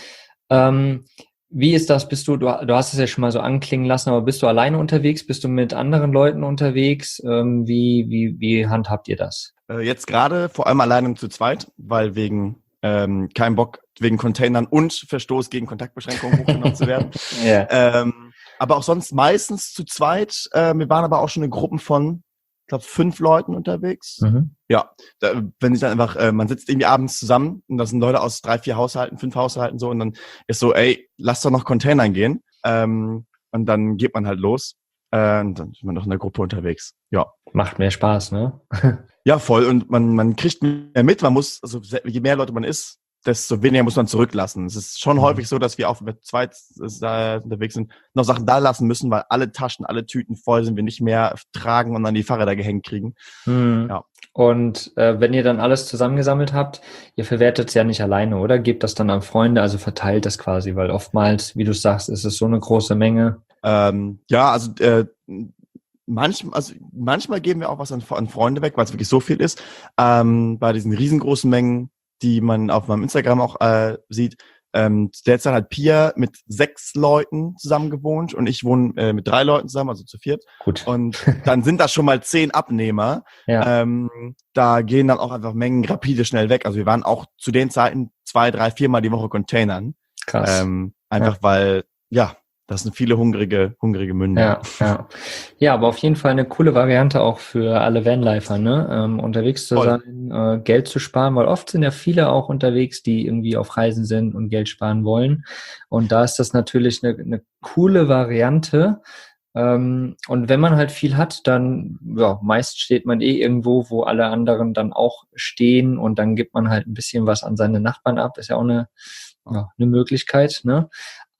Ähm, wie ist das? Bist du, du, du hast es ja schon mal so anklingen lassen, aber bist du alleine unterwegs? Bist du mit anderen Leuten unterwegs? Ähm, wie, wie, wie handhabt ihr das? Äh, jetzt gerade vor allem alleine zu zweit, weil wegen ähm, kein Bock, wegen Containern und Verstoß gegen Kontaktbeschränkungen hochgenommen zu werden. Ja. Ähm, aber auch sonst meistens zu zweit. Äh, wir waren aber auch schon in Gruppen von, ich glaube, fünf Leuten unterwegs. Mhm. Ja, da, wenn ich dann einfach, äh, man sitzt irgendwie abends zusammen und das sind Leute aus drei, vier Haushalten, fünf Haushalten so und dann ist so, ey, lass doch noch Containern gehen. Ähm, und dann geht man halt los. Äh, und dann ist man noch in der Gruppe unterwegs. Ja. Macht mehr Spaß, ne? Ja, voll. Und man, man kriegt mehr mit. Man muss, also je mehr Leute man ist, desto weniger muss man zurücklassen. Es ist schon Mhm. häufig so, dass wir auch mit zweit äh, unterwegs sind, noch Sachen da lassen müssen, weil alle Taschen, alle Tüten voll sind, wir nicht mehr tragen und an die Fahrräder gehängt kriegen. Mhm. Ja. Und äh, wenn ihr dann alles zusammengesammelt habt, ihr verwertet es ja nicht alleine, oder? Gebt das dann an Freunde, also verteilt das quasi, weil oftmals, wie du sagst, ist es so eine große Menge. Ähm, ja, also äh, manchmal, also manchmal geben wir auch was an, an Freunde weg, weil es wirklich so viel ist. Ähm, bei diesen riesengroßen Mengen, die man auf meinem Instagram auch äh, sieht. Ähm, derzeit hat Pia mit sechs Leuten zusammen gewohnt und ich wohne äh, mit drei Leuten zusammen, also zu viert. Gut. Und dann sind das schon mal zehn Abnehmer. Ja. Ähm, da gehen dann auch einfach Mengen rapide schnell weg. Also wir waren auch zu den Zeiten zwei, drei, viermal die Woche Containern. Krass. Ähm, einfach weil, ja, das sind viele hungrige, hungrige Münder. Ja, ja. Ja, aber auf jeden Fall eine coole Variante auch für alle Vanlifer, ne? Ähm, unterwegs zu Voll. sein, äh, Geld zu sparen, weil oft sind ja viele auch unterwegs, die irgendwie auf Reisen sind und Geld sparen wollen. Und da ist das natürlich eine, eine coole Variante. Ähm, und wenn man halt viel hat, dann, ja, meist steht man eh irgendwo, wo alle anderen dann auch stehen und dann gibt man halt ein bisschen was an seine Nachbarn ab. Ist ja auch eine, ja, eine Möglichkeit, ne?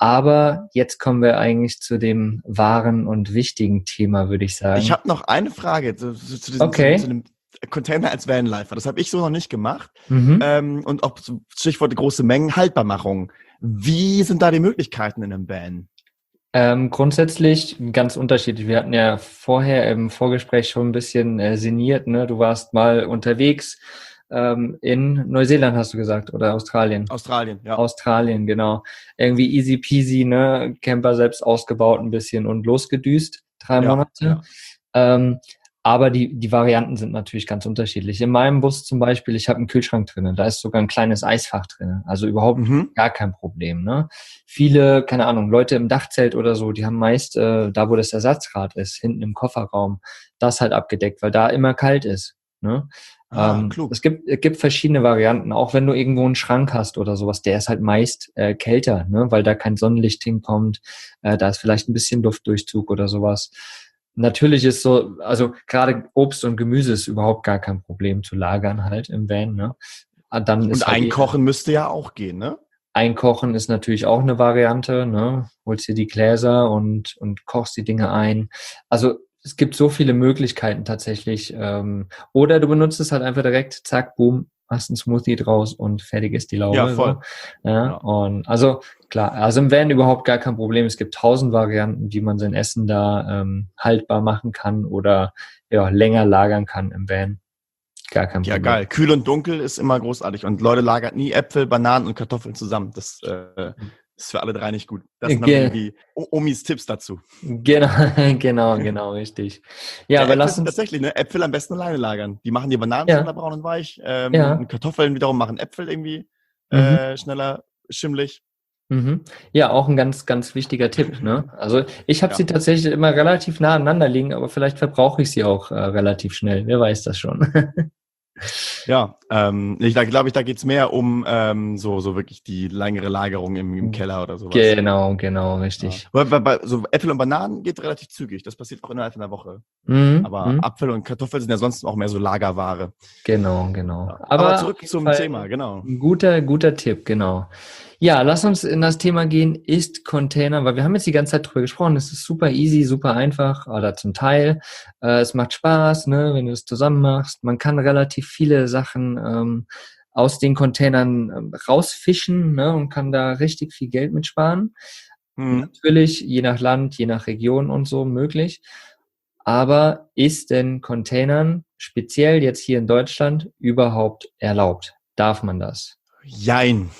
Aber jetzt kommen wir eigentlich zu dem wahren und wichtigen Thema, würde ich sagen. Ich habe noch eine Frage zu, zu, zu, diesem, Okay. zu, zu dem Container als Vanlifer. Das habe ich so noch nicht gemacht. Mhm. Ähm, und auch so Stichwort große Mengen, Haltbarmachung. Wie sind da die Möglichkeiten in einem Van? Ähm, grundsätzlich ganz unterschiedlich. Wir hatten ja vorher im Vorgespräch schon ein bisschen äh, sinniert, ne? Du warst mal unterwegs ähm, in Neuseeland, hast du gesagt, oder Australien? Australien, ja. Australien, genau. Irgendwie easy peasy, ne? Camper selbst ausgebaut ein bisschen und losgedüst. Drei Ja, Monate. ja. Ähm, aber die, die Varianten sind natürlich ganz unterschiedlich. In meinem Bus zum Beispiel, ich habe einen Kühlschrank drinnen, da ist sogar ein kleines Eisfach drinnen. Also überhaupt Mhm. gar kein Problem, ne? Viele, keine Ahnung, Leute im Dachzelt oder so, die haben meist, äh, da wo das Ersatzrad ist, hinten im Kofferraum, das halt abgedeckt, weil da immer kalt ist, ne? Ah, ähm, klug. es gibt, es gibt verschiedene Varianten, auch wenn du irgendwo einen Schrank hast oder sowas, der ist halt meist äh, kälter, ne? Weil da kein Sonnenlicht hinkommt, äh, da ist vielleicht ein bisschen Luftdurchzug oder sowas. Natürlich ist so, also gerade Obst und Gemüse ist überhaupt gar kein Problem zu lagern halt im Van, ne? Ah, Dann ist Und halt einkochen müsste ja auch gehen, ne? Einkochen ist natürlich auch eine Variante, ne? Holst dir die Gläser und, und kochst die Dinge ein. Also es gibt so viele Möglichkeiten tatsächlich. Ähm, oder du benutzt es halt einfach direkt, zack, boom, machst einen Smoothie draus und fertig ist die Laube. Ja, voll. So. Ja, Ja. und also klar, also im Van überhaupt gar kein Problem. Es gibt tausend Varianten, wie man sein Essen da ähm, haltbar machen kann oder ja länger lagern kann im Van. Gar kein Ja, Problem. geil. Kühl und dunkel ist immer großartig. Und Leute lagern nie Äpfel, Bananen und Kartoffeln zusammen. Das äh, ist für alle drei nicht gut. Das sind dann Ge- irgendwie O- Omis Tipps dazu. Genau, genau, genau, richtig. Ja, Ja, aber Äpfel lass sind uns, tatsächlich, ne? Äpfel am besten alleine lagern. Die machen die Bananen Ja. schneller braun und weich. Ähm, Ja. und Kartoffeln wiederum machen Äpfel irgendwie Mhm. äh, schneller schimmelig. Mhm. Ja, auch ein ganz, ganz wichtiger Tipp, ne? Also ich habe Ja. sie tatsächlich immer relativ nah aneinander liegen, aber vielleicht verbrauche ich sie auch äh, relativ schnell. Wer weiß das schon. Ja, ähm, ich, da glaube ich, da geht's mehr um ähm, so so wirklich die längere Lagerung im, im Keller oder sowas. Genau, genau, Ja. richtig. Bei, bei, bei, so Äpfel und Bananen geht relativ zügig. Das passiert auch innerhalb einer Woche. Mhm. Aber Mhm. Apfel und Kartoffel sind ja sonst auch mehr so Lagerware. Genau, genau. Ja. Aber, Aber auf zurück jeden zum Fall Thema, genau. ein guter, guter Tipp, genau. Ja, lass uns in das Thema gehen, ist Container, weil wir haben jetzt die ganze Zeit drüber gesprochen, es ist super easy, super einfach, oder zum Teil. Äh, es macht Spaß, ne, wenn du es zusammen machst. Man kann relativ viele Sachen ähm, aus den Containern ähm, rausfischen, ne, und kann da richtig viel Geld mitsparen. Hm. Natürlich, je nach Land, je nach Region und so möglich. Aber ist denn Containern, speziell jetzt hier in Deutschland, überhaupt erlaubt? Darf man das? Jein.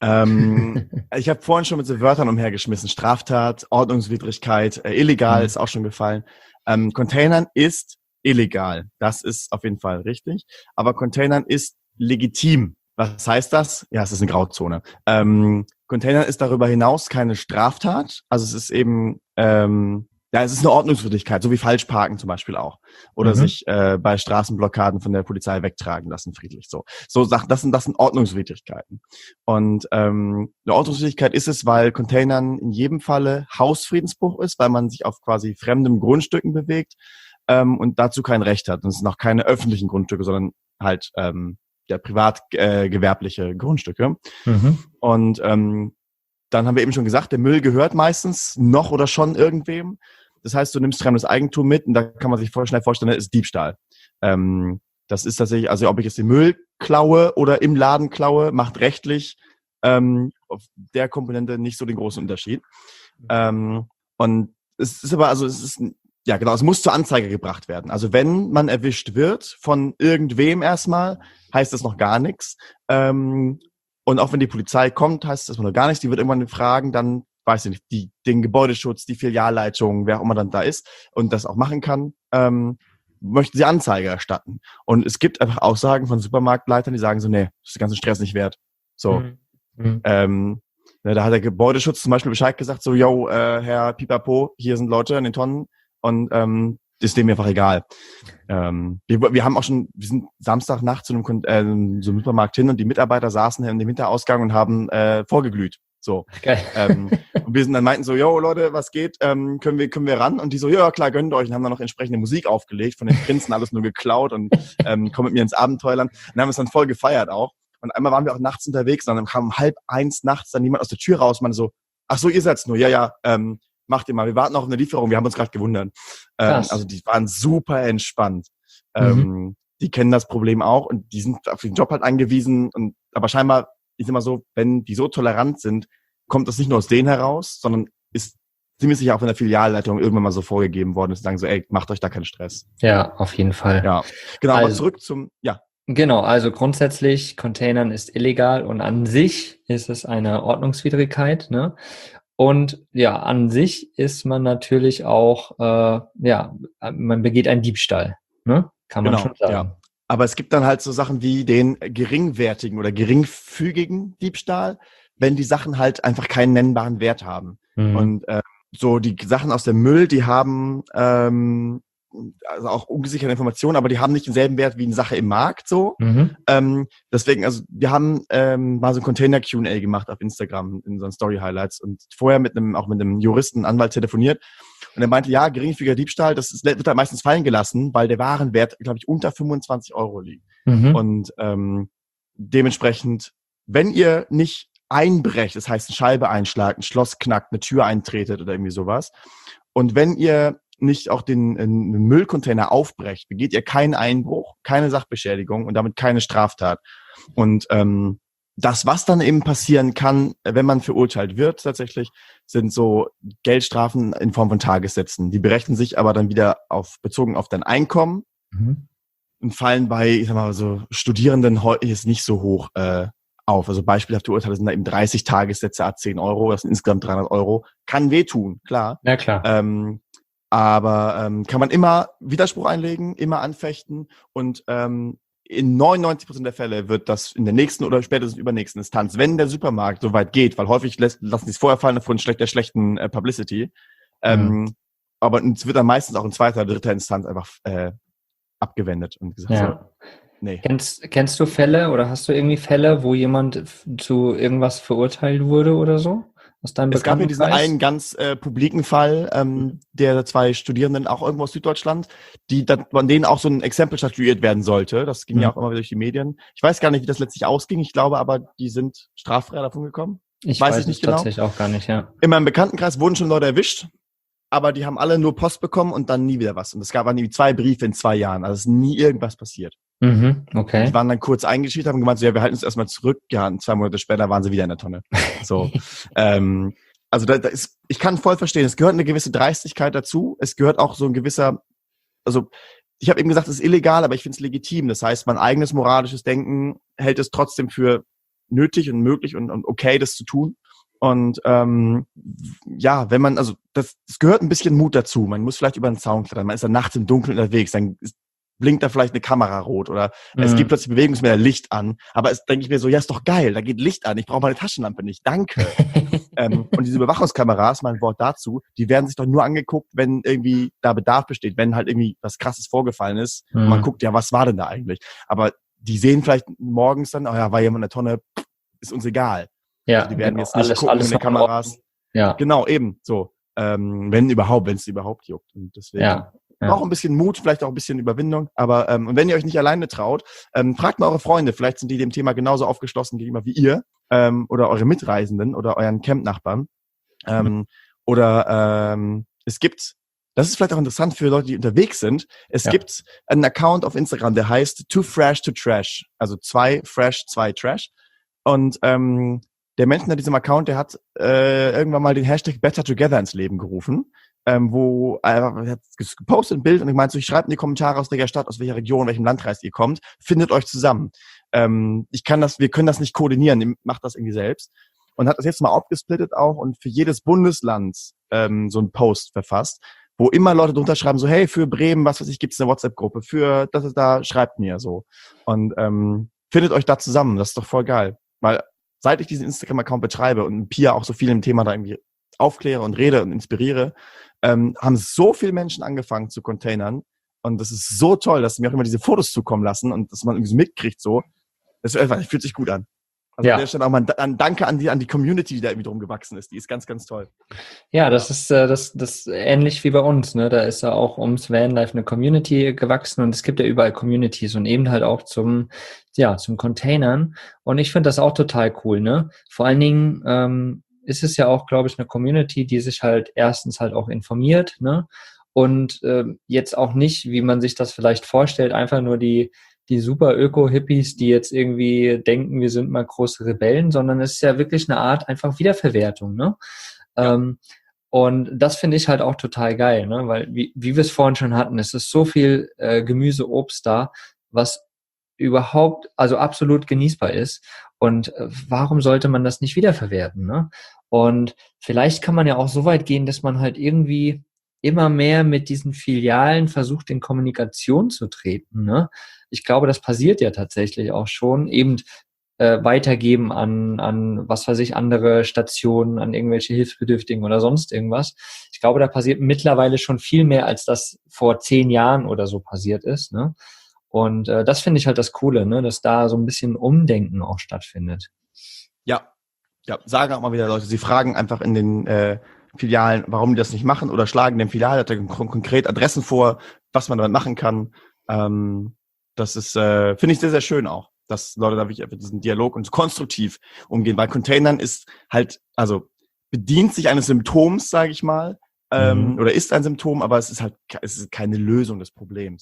Ähm, ich habe vorhin schon mit so Wörtern umhergeschmissen. Straftat, Ordnungswidrigkeit, äh, illegal Mhm. ist auch schon gefallen. Ähm, Containern ist illegal. Das ist auf jeden Fall richtig. Aber Containern ist legitim. Was heißt das? Ja, es ist eine Grauzone. Ähm, Containern ist darüber hinaus keine Straftat. Also es ist eben, ähm, ja, es ist eine Ordnungswidrigkeit, so wie Falschparken zum Beispiel auch. Oder Mhm. sich äh, bei Straßenblockaden von der Polizei wegtragen lassen, friedlich. So, so Sachen, das sind, das sind Ordnungswidrigkeiten. Und ähm, eine Ordnungswidrigkeit ist es, weil Containern in jedem Falle Hausfriedensbruch ist, weil man sich auf quasi fremdem Grundstücken bewegt ähm, und dazu kein Recht hat. Und es sind auch keine öffentlichen Grundstücke, sondern halt ähm, ja, privat äh, gewerbliche Grundstücke. Mhm. Und ähm, dann haben wir eben schon gesagt, der Müll gehört meistens noch oder schon irgendwem. Das heißt, du nimmst fremdes Eigentum mit und da kann man sich voll schnell vorstellen, das ist Diebstahl. Ähm, das ist tatsächlich, also ob ich jetzt den Müll klaue oder im Laden klaue, macht rechtlich ähm, auf der Komponente nicht so den großen Unterschied. Ähm, und es ist aber, also es ist, ja genau, es muss zur Anzeige gebracht werden. Also wenn man erwischt wird von irgendwem erstmal, heißt das noch gar nichts. Ähm, und auch wenn die Polizei kommt, heißt das erstmal noch gar nichts. Die wird irgendwann fragen, dann weiß ich nicht, die, den Gebäudeschutz, die Filialleitung, wer auch immer dann da ist und das auch machen kann, ähm, möchten sie Anzeige erstatten. Und es gibt einfach Aussagen von Supermarktleitern, die sagen so, nee, das ist den ganzen Stress nicht wert. So, Mhm. Mhm. ähm, ne, da hat der Gebäudeschutz zum Beispiel Bescheid gesagt, so, yo, äh, Herr Pipapo, hier sind Leute in den Tonnen und ähm, ist dem einfach egal. Ähm, wir, wir haben auch schon, wir sind Samstagnacht zu einem, Kon- äh, so einem Supermarkt hin und die Mitarbeiter saßen in dem Hinterausgang und haben äh, vorgeglüht. So. Geil. ähm, und wir sind dann meinten so, yo Leute, was geht? Ähm, können wir können wir ran? Und die so, ja klar, gönnt euch. Und haben dann noch entsprechende Musik aufgelegt, von den Prinzen alles nur geklaut und ähm, komm mit mir ins Abenteuerland. Und haben es dann voll gefeiert auch. Und einmal waren wir auch nachts unterwegs und dann kam um halb eins nachts dann jemand aus der Tür raus und meinte so, ach so, ihr seid's nur, ja, ja, ähm, macht ihr mal, wir warten auf eine Lieferung, wir haben uns gerade gewundert. Ähm, Krass. also die waren super entspannt. Mhm. Ähm, die kennen das Problem auch und die sind auf den Job halt angewiesen. Und aber scheinbar ist immer so, wenn die so tolerant sind, kommt das nicht nur aus denen heraus, sondern ist ziemlich sicher auch von der Filialleitung irgendwann mal so vorgegeben worden ist, sagen so, ey, macht euch da keinen Stress. Ja, auf jeden Fall. Ja, genau, aber Also- zurück zum, ja, Genau, also grundsätzlich, Containern ist illegal und an sich ist es eine Ordnungswidrigkeit, ne? Und ja, an sich ist man natürlich auch, äh, ja, man begeht einen Diebstahl, ne? Kann man Genau, schon sagen. ja. Aber es gibt dann halt so Sachen wie den geringwertigen oder geringfügigen Diebstahl, wenn die Sachen halt einfach keinen nennbaren Wert haben. Mhm. Und äh, so die Sachen aus dem Müll, die haben ähm, also auch ungesicherte Informationen, aber die haben nicht denselben Wert wie eine Sache im Markt so. Mhm. Ähm, deswegen, also wir haben ähm, mal so ein Container-Q und A gemacht auf Instagram in unseren Story-Highlights und vorher mit einem auch mit einem Juristen, Anwalt telefoniert und er meinte, ja, geringfügiger Diebstahl, das ist, wird da meistens fallen gelassen, weil der Warenwert, glaube ich, unter fünfundzwanzig Euro liegt. Mhm. Und ähm, dementsprechend, wenn ihr nicht einbrecht, das heißt eine Scheibe einschlagt, ein Schloss knackt, eine Tür eintretet oder irgendwie sowas und wenn ihr nicht auch den, den Müllcontainer aufbrecht, begeht ihr keinen Einbruch, keine Sachbeschädigung und damit keine Straftat. Und ähm, das, was dann eben passieren kann, wenn man verurteilt wird tatsächlich, sind so Geldstrafen in Form von Tagessätzen. Die berechnen sich aber dann wieder auf bezogen auf dein Einkommen Mhm. und fallen bei, ich sag mal, so Studierenden heute jetzt nicht so hoch äh, auf. Also beispielhafte Urteile sind da eben dreißig Tagessätze à zehn Euro, das sind insgesamt dreihundert Euro. Kann wehtun, klar. Ja, klar. Ähm, aber ähm, kann man immer Widerspruch einlegen, immer anfechten und ähm, in neunundneunzig Prozent der Fälle wird das in der nächsten oder spätestens übernächsten Instanz, wenn der Supermarkt so weit geht, weil häufig lässt, lassen sie es vorher fallen aufgrund schlechter, schlechten äh, Publicity, ähm, Mhm. aber es wird dann meistens auch in zweiter oder dritter Instanz einfach äh, abgewendet und gesagt, Ja. so, nee. Kennst, kennst du Fälle oder hast du irgendwie Fälle, wo jemand f- zu irgendwas verurteilt wurde oder so? Aus deinem Es gab ja diesen Bekanntenkreis? einen ganz äh, publiken Fall, ähm, der zwei Studierenden, auch irgendwo aus Süddeutschland, die dann, von denen auch so ein Exempel statuiert werden sollte. Das ging Mhm. ja auch immer wieder durch die Medien. Ich weiß gar nicht, wie das letztlich ausging. Ich glaube aber, die sind straffrei davon gekommen. Ich weiß weiß, ich es nicht genau. tatsächlich auch gar nicht, ja. In meinem Bekanntenkreis wurden schon Leute erwischt, aber die haben alle nur Post bekommen und dann nie wieder was. Und es gab irgendwie zwei Briefe in zwei Jahren. Also es ist nie irgendwas passiert. Mhm, Die okay. waren dann kurz eingeschüchtert, haben gemeint, so, ja, wir halten uns erstmal zurück. Ja, und zwei Monate später waren sie wieder in der Tonne. So, ähm, also da, da ist, ich kann voll verstehen, es gehört eine gewisse Dreistigkeit dazu. Es gehört auch so ein gewisser, also ich habe eben gesagt, es ist illegal, aber ich finde es legitim. Das heißt, mein eigenes moralisches Denken hält es trotzdem für nötig und möglich und, und okay, das zu tun. Und ähm, ja, wenn man, also das, das gehört ein bisschen Mut dazu. Man muss vielleicht über einen Zaun klettern, man ist dann nachts im Dunkeln unterwegs, dann ist, blinkt da vielleicht eine Kamera rot oder Mhm. es gibt plötzlich Bewegungsmelder, Licht an. Aber es denke ich mir so, ja, ist doch geil, da geht Licht an, ich brauche meine Taschenlampe nicht, danke. ähm, und diese Überwachungskameras, mein Wort dazu, die werden sich doch nur angeguckt, wenn irgendwie da Bedarf besteht, wenn halt irgendwie was Krasses vorgefallen ist. Mhm. Und man guckt, ja, was war denn da eigentlich? Aber die sehen vielleicht morgens dann, oh ja, war jemand in der Tonne, ist uns egal. Ja, Also die werden genau. jetzt nicht alles, gucken alles in den noch in Kameras. Ordnung. Ja, Genau, eben, so. Ähm, wenn überhaupt, wenn es überhaupt juckt. Und deswegen ja, ja. auch ein bisschen Mut, vielleicht auch ein bisschen Überwindung. Aber ähm, und wenn ihr euch nicht alleine traut, ähm, fragt mal eure Freunde. Vielleicht sind die dem Thema genauso aufgeschlossen gegenüber wie ihr ähm, oder eure Mitreisenden oder euren Campnachbarn. Ähm, oder ähm, es gibt, das ist vielleicht auch interessant für Leute, die unterwegs sind. Es Ja. gibt einen Account auf Instagram, der heißt Too Fresh to Trash. Also zwei Fresh, zwei Trash. Und ähm, der Mensch hinter diesem Account, der hat äh, irgendwann mal den Hashtag Better Together ins Leben gerufen, ähm, wo er hat gepostet ein Bild und ich meinte so, ich schreibe in die Kommentare, aus welcher Stadt, aus welcher Region, welchem Landkreis ihr kommt, findet euch zusammen. Ähm, ich kann das, wir können das nicht koordinieren, ihr macht das irgendwie selbst. Und hat das jetzt mal aufgesplittet auch und für jedes Bundesland ähm, so einen Post verfasst, wo immer Leute drunter schreiben, so hey, für Bremen, was weiß ich, gibt's eine WhatsApp-Gruppe, für das ist da, schreibt mir so. Und ähm, findet euch da zusammen, das ist doch voll geil. Weil seit ich diesen Instagram-Account betreibe und Pia auch so viel im Thema da irgendwie aufkläre und rede und inspiriere, ähm, haben so viele Menschen angefangen zu containern. Und das ist so toll, dass sie mir auch immer diese Fotos zukommen lassen und dass man irgendwie so mitkriegt so. Das ist einfach, fühlt sich gut an. Also Ja. an der Stelle auch mal ein, ein Danke an die, an die Community, die da irgendwie drum gewachsen ist. Die ist ganz, ganz toll. Ja, das ist äh, das, das ähnlich wie bei uns, ne? Da ist ja auch ums Vanlife eine Community gewachsen und es gibt ja überall Communities und eben halt auch zum, ja, zum Containern. Und ich finde das auch total cool, ne? Vor allen Dingen ähm, ist es ja auch, glaube ich, eine Community, die sich halt erstens halt auch informiert, ne? Und ähm, jetzt auch nicht, wie man sich das vielleicht vorstellt, einfach nur die die super Öko-Hippies, die jetzt irgendwie denken, wir sind mal große Rebellen, sondern es ist ja wirklich eine Art einfach Wiederverwertung, ne? Ja. Ähm, und das finde ich halt auch total geil, ne? Weil, wie, wie wir es vorhin schon hatten, es ist so viel äh, Gemüse, Obst da, was überhaupt, also absolut genießbar ist. Und äh, warum sollte man das nicht wiederverwerten, ne? Und vielleicht kann man ja auch so weit gehen, dass man halt irgendwie immer mehr mit diesen Filialen versucht, in Kommunikation zu treten, ne? Ich glaube, das passiert ja tatsächlich auch schon, eben äh, weitergeben an, an, was weiß ich, andere Stationen, an irgendwelche Hilfsbedürftigen oder sonst irgendwas. Ich glaube, da passiert mittlerweile schon viel mehr, als das vor zehn Jahren oder so passiert ist, ne? Und äh, das finde ich halt das Coole, ne? Dass da so ein bisschen Umdenken auch stattfindet. Ja, ja, sagen auch mal wieder Leute, sie fragen einfach in den äh, Filialen, warum die das nicht machen oder schlagen dem Filialleiter kon- konkret Adressen vor, was man damit machen kann. Ähm, das ist, äh, finde ich sehr, sehr schön auch, dass Leute da wirklich einfach diesen Dialog und konstruktiv umgehen, weil Containern ist halt, also bedient sich eines Symptoms, sage ich mal, ähm, Mhm. oder ist ein Symptom, aber es ist halt, es ist keine Lösung des Problems.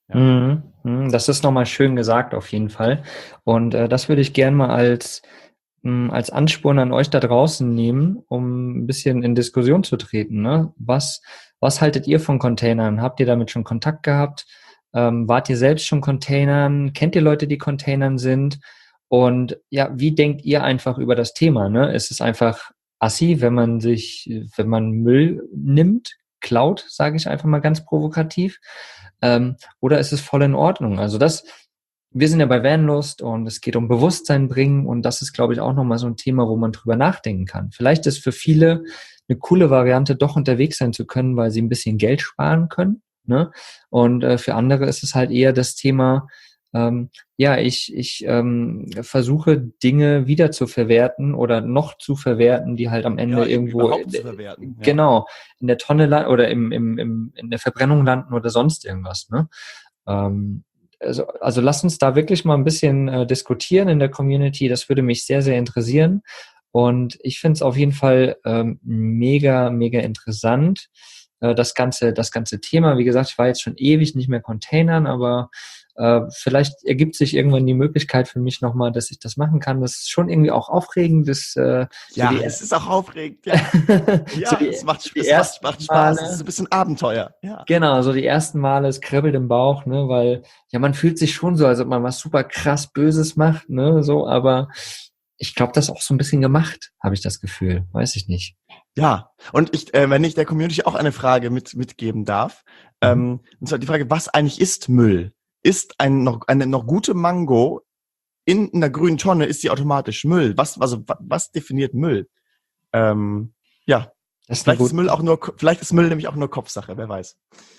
Ja. Mhm. Das ist nochmal schön gesagt auf jeden Fall. Und äh, das würde ich gerne mal als, mh, als Ansporn an euch da draußen nehmen, um ein bisschen in Diskussion zu treten. Ne? Was, was haltet ihr von Containern? Habt ihr damit schon Kontakt gehabt? Ähm, wart ihr selbst schon Containern? Kennt ihr Leute, die Containern sind? Und ja, wie denkt ihr einfach über das Thema? Ne? Ist es einfach assi, wenn man sich, wenn man Müll nimmt, klaut, sage ich einfach mal ganz provokativ? Ähm, oder ist es voll in Ordnung? Also das, wir sind ja bei Vanlust und es geht um Bewusstsein bringen und das ist, glaube ich, auch nochmal so ein Thema, wo man drüber nachdenken kann. Vielleicht ist für viele eine coole Variante, doch unterwegs sein zu können, weil sie ein bisschen Geld sparen können. Ne? Und äh, für andere ist es halt eher das Thema, ähm, ja, ich, ich ähm, versuche Dinge wieder zu verwerten oder noch zu verwerten, die halt am Ende Ja, irgendwo überhaupt zu verwerten. Ja. genau in der Tonne landen oder im, im, im, in der Verbrennung landen oder sonst irgendwas. Ne? Ähm, also, also lasst uns da wirklich mal ein bisschen äh, diskutieren in der Community. Das würde mich sehr, sehr interessieren. Und ich finde es auf jeden Fall ähm, mega, mega interessant. Äh, das ganze, das ganze Thema. Wie gesagt, ich war jetzt schon ewig nicht mehr Containern, aber äh, vielleicht ergibt sich irgendwann die Möglichkeit für mich nochmal, dass ich das machen kann. Das ist schon irgendwie auch aufregend. Das, äh, so Ja, die, es ist auch aufregend. Ja, ja so die, es macht, die es ersten macht, macht Spaß. Male, Es ist ein bisschen Abenteuer. Ja. Genau, so die ersten Male, es kribbelt im Bauch, ne, weil ja man fühlt sich schon so, als ob man was super krass Böses macht, ne, so, aber ich glaube, das ist auch so ein bisschen gemacht, habe ich das Gefühl, weiß ich nicht. Ja, und ich, äh, wenn ich der Community auch eine Frage mit mitgeben darf, mhm. ähm, und zwar die Frage, was eigentlich ist Müll? Ist ein noch eine noch gute Mango in einer grünen Tonne, ist die automatisch Müll? Was also was definiert Müll? Ähm, ja, Das ist vielleicht gut, ist Müll auch nur vielleicht ist Müll nämlich auch nur Kopfsache, wer weiß.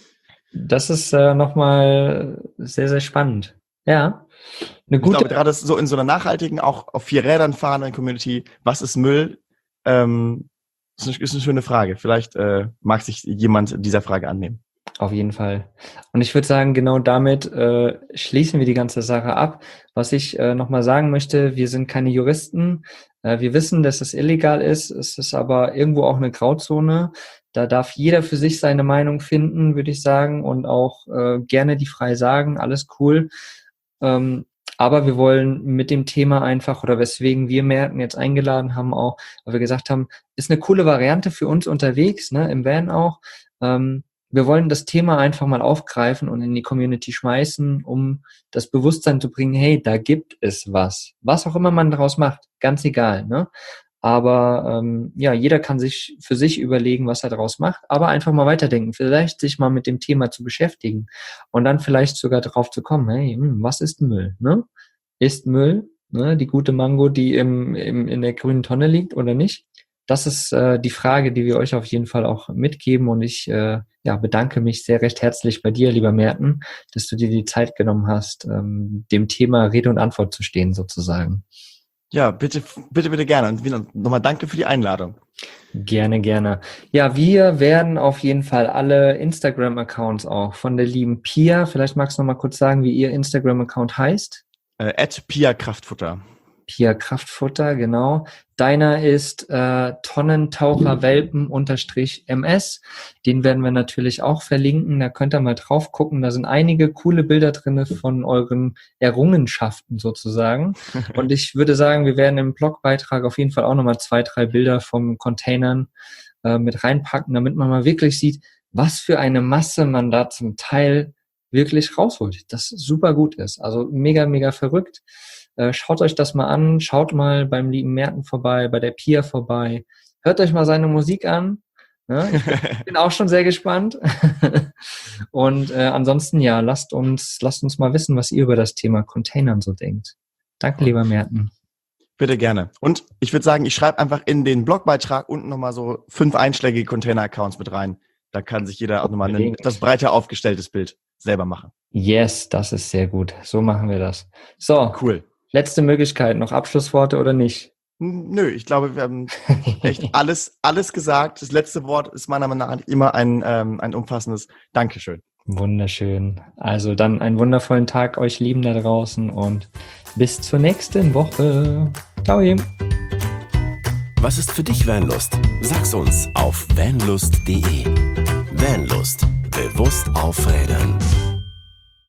Das ist äh, nochmal sehr, sehr spannend. Ja, eine Ich gute. glaube, gerade so in so einer nachhaltigen, auch auf vier Rädern fahrenden Community, was ist Müll? Ähm, ist eine, ist eine schöne Frage. Vielleicht äh, mag sich jemand dieser Frage annehmen. Auf jeden Fall. Und ich würde sagen, genau damit äh, schließen wir die ganze Sache ab. Was ich äh, nochmal sagen möchte, wir sind keine Juristen. Äh, wir wissen, dass es illegal ist. Es ist aber irgendwo auch eine Grauzone. Da darf jeder für sich seine Meinung finden, würde ich sagen, und auch äh, gerne die frei sagen. Alles cool. Ähm, aber wir wollen mit dem Thema einfach, oder weswegen wir Merten jetzt eingeladen haben auch, weil wir gesagt haben, ist eine coole Variante für uns unterwegs, ne, im Van auch. Ähm, Wir wollen das Thema einfach mal aufgreifen und in die Community schmeißen, um das Bewusstsein zu bringen, hey, da gibt es was. Was auch immer man daraus macht, ganz egal, ne? Aber ähm, ja, jeder kann sich für sich überlegen, was er daraus macht, aber einfach mal weiterdenken, vielleicht sich mal mit dem Thema zu beschäftigen und dann vielleicht sogar drauf zu kommen, hey, hm, was ist Müll, ne? Ist Müll, ne, die gute Mango, die im, im, in der grünen Tonne liegt oder nicht? Das ist äh, die Frage, die wir euch auf jeden Fall auch mitgeben und ich äh, ja, bedanke mich sehr recht herzlich bei dir, lieber Merten, dass du dir die Zeit genommen hast, ähm, dem Thema Rede und Antwort zu stehen sozusagen. Ja, bitte, bitte, bitte gerne und wieder nochmal danke für die Einladung. Gerne, gerne. Ja, wir werden auf jeden Fall alle Instagram-Accounts auch von der lieben Pia, vielleicht magst du noch mal kurz sagen, wie ihr Instagram-Account heißt? Äh, at Pia Kraftfutter. Pia Kraftfutter, genau. Deiner ist äh, Tonnentaucherwelpen-M S. Den werden wir natürlich auch verlinken. Da könnt ihr mal drauf gucken. Da sind einige coole Bilder drin von euren Errungenschaften sozusagen. Und ich würde sagen, wir werden im Blogbeitrag auf jeden Fall auch nochmal zwei, drei Bilder vom Containern äh, mit reinpacken, damit man mal wirklich sieht, was für eine Masse man da zum Teil wirklich rausholt. Das super gut ist. Also mega, mega verrückt. Schaut euch das mal an, schaut mal beim lieben Merten vorbei, bei der Pia vorbei, hört euch mal seine Musik an. Ja, ich bin auch schon sehr gespannt. Und äh, ansonsten, ja, lasst uns, lasst uns mal wissen, was ihr über das Thema Containern so denkt. Danke, lieber Merten. Bitte gerne. Und ich würde sagen, ich schreibe einfach in den Blogbeitrag unten nochmal so fünf einschlägige Container-Accounts mit rein. Da kann sich jeder auch nochmal ein etwas breiter aufgestelltes Bild selber machen. Yes, das ist sehr gut. So machen wir das. So. Cool. Letzte Möglichkeit, noch Abschlussworte oder nicht? Nö, ich glaube, wir haben echt alles, alles gesagt. Das letzte Wort ist meiner Meinung nach immer ein, ähm, ein umfassendes Dankeschön. Wunderschön. Also dann einen wundervollen Tag euch Lieben da draußen und bis zur nächsten Woche. Ciao. Was ist für dich Vanlust? Sag's uns auf vanlust punkt de. Vanlust. Bewusst aufrädern.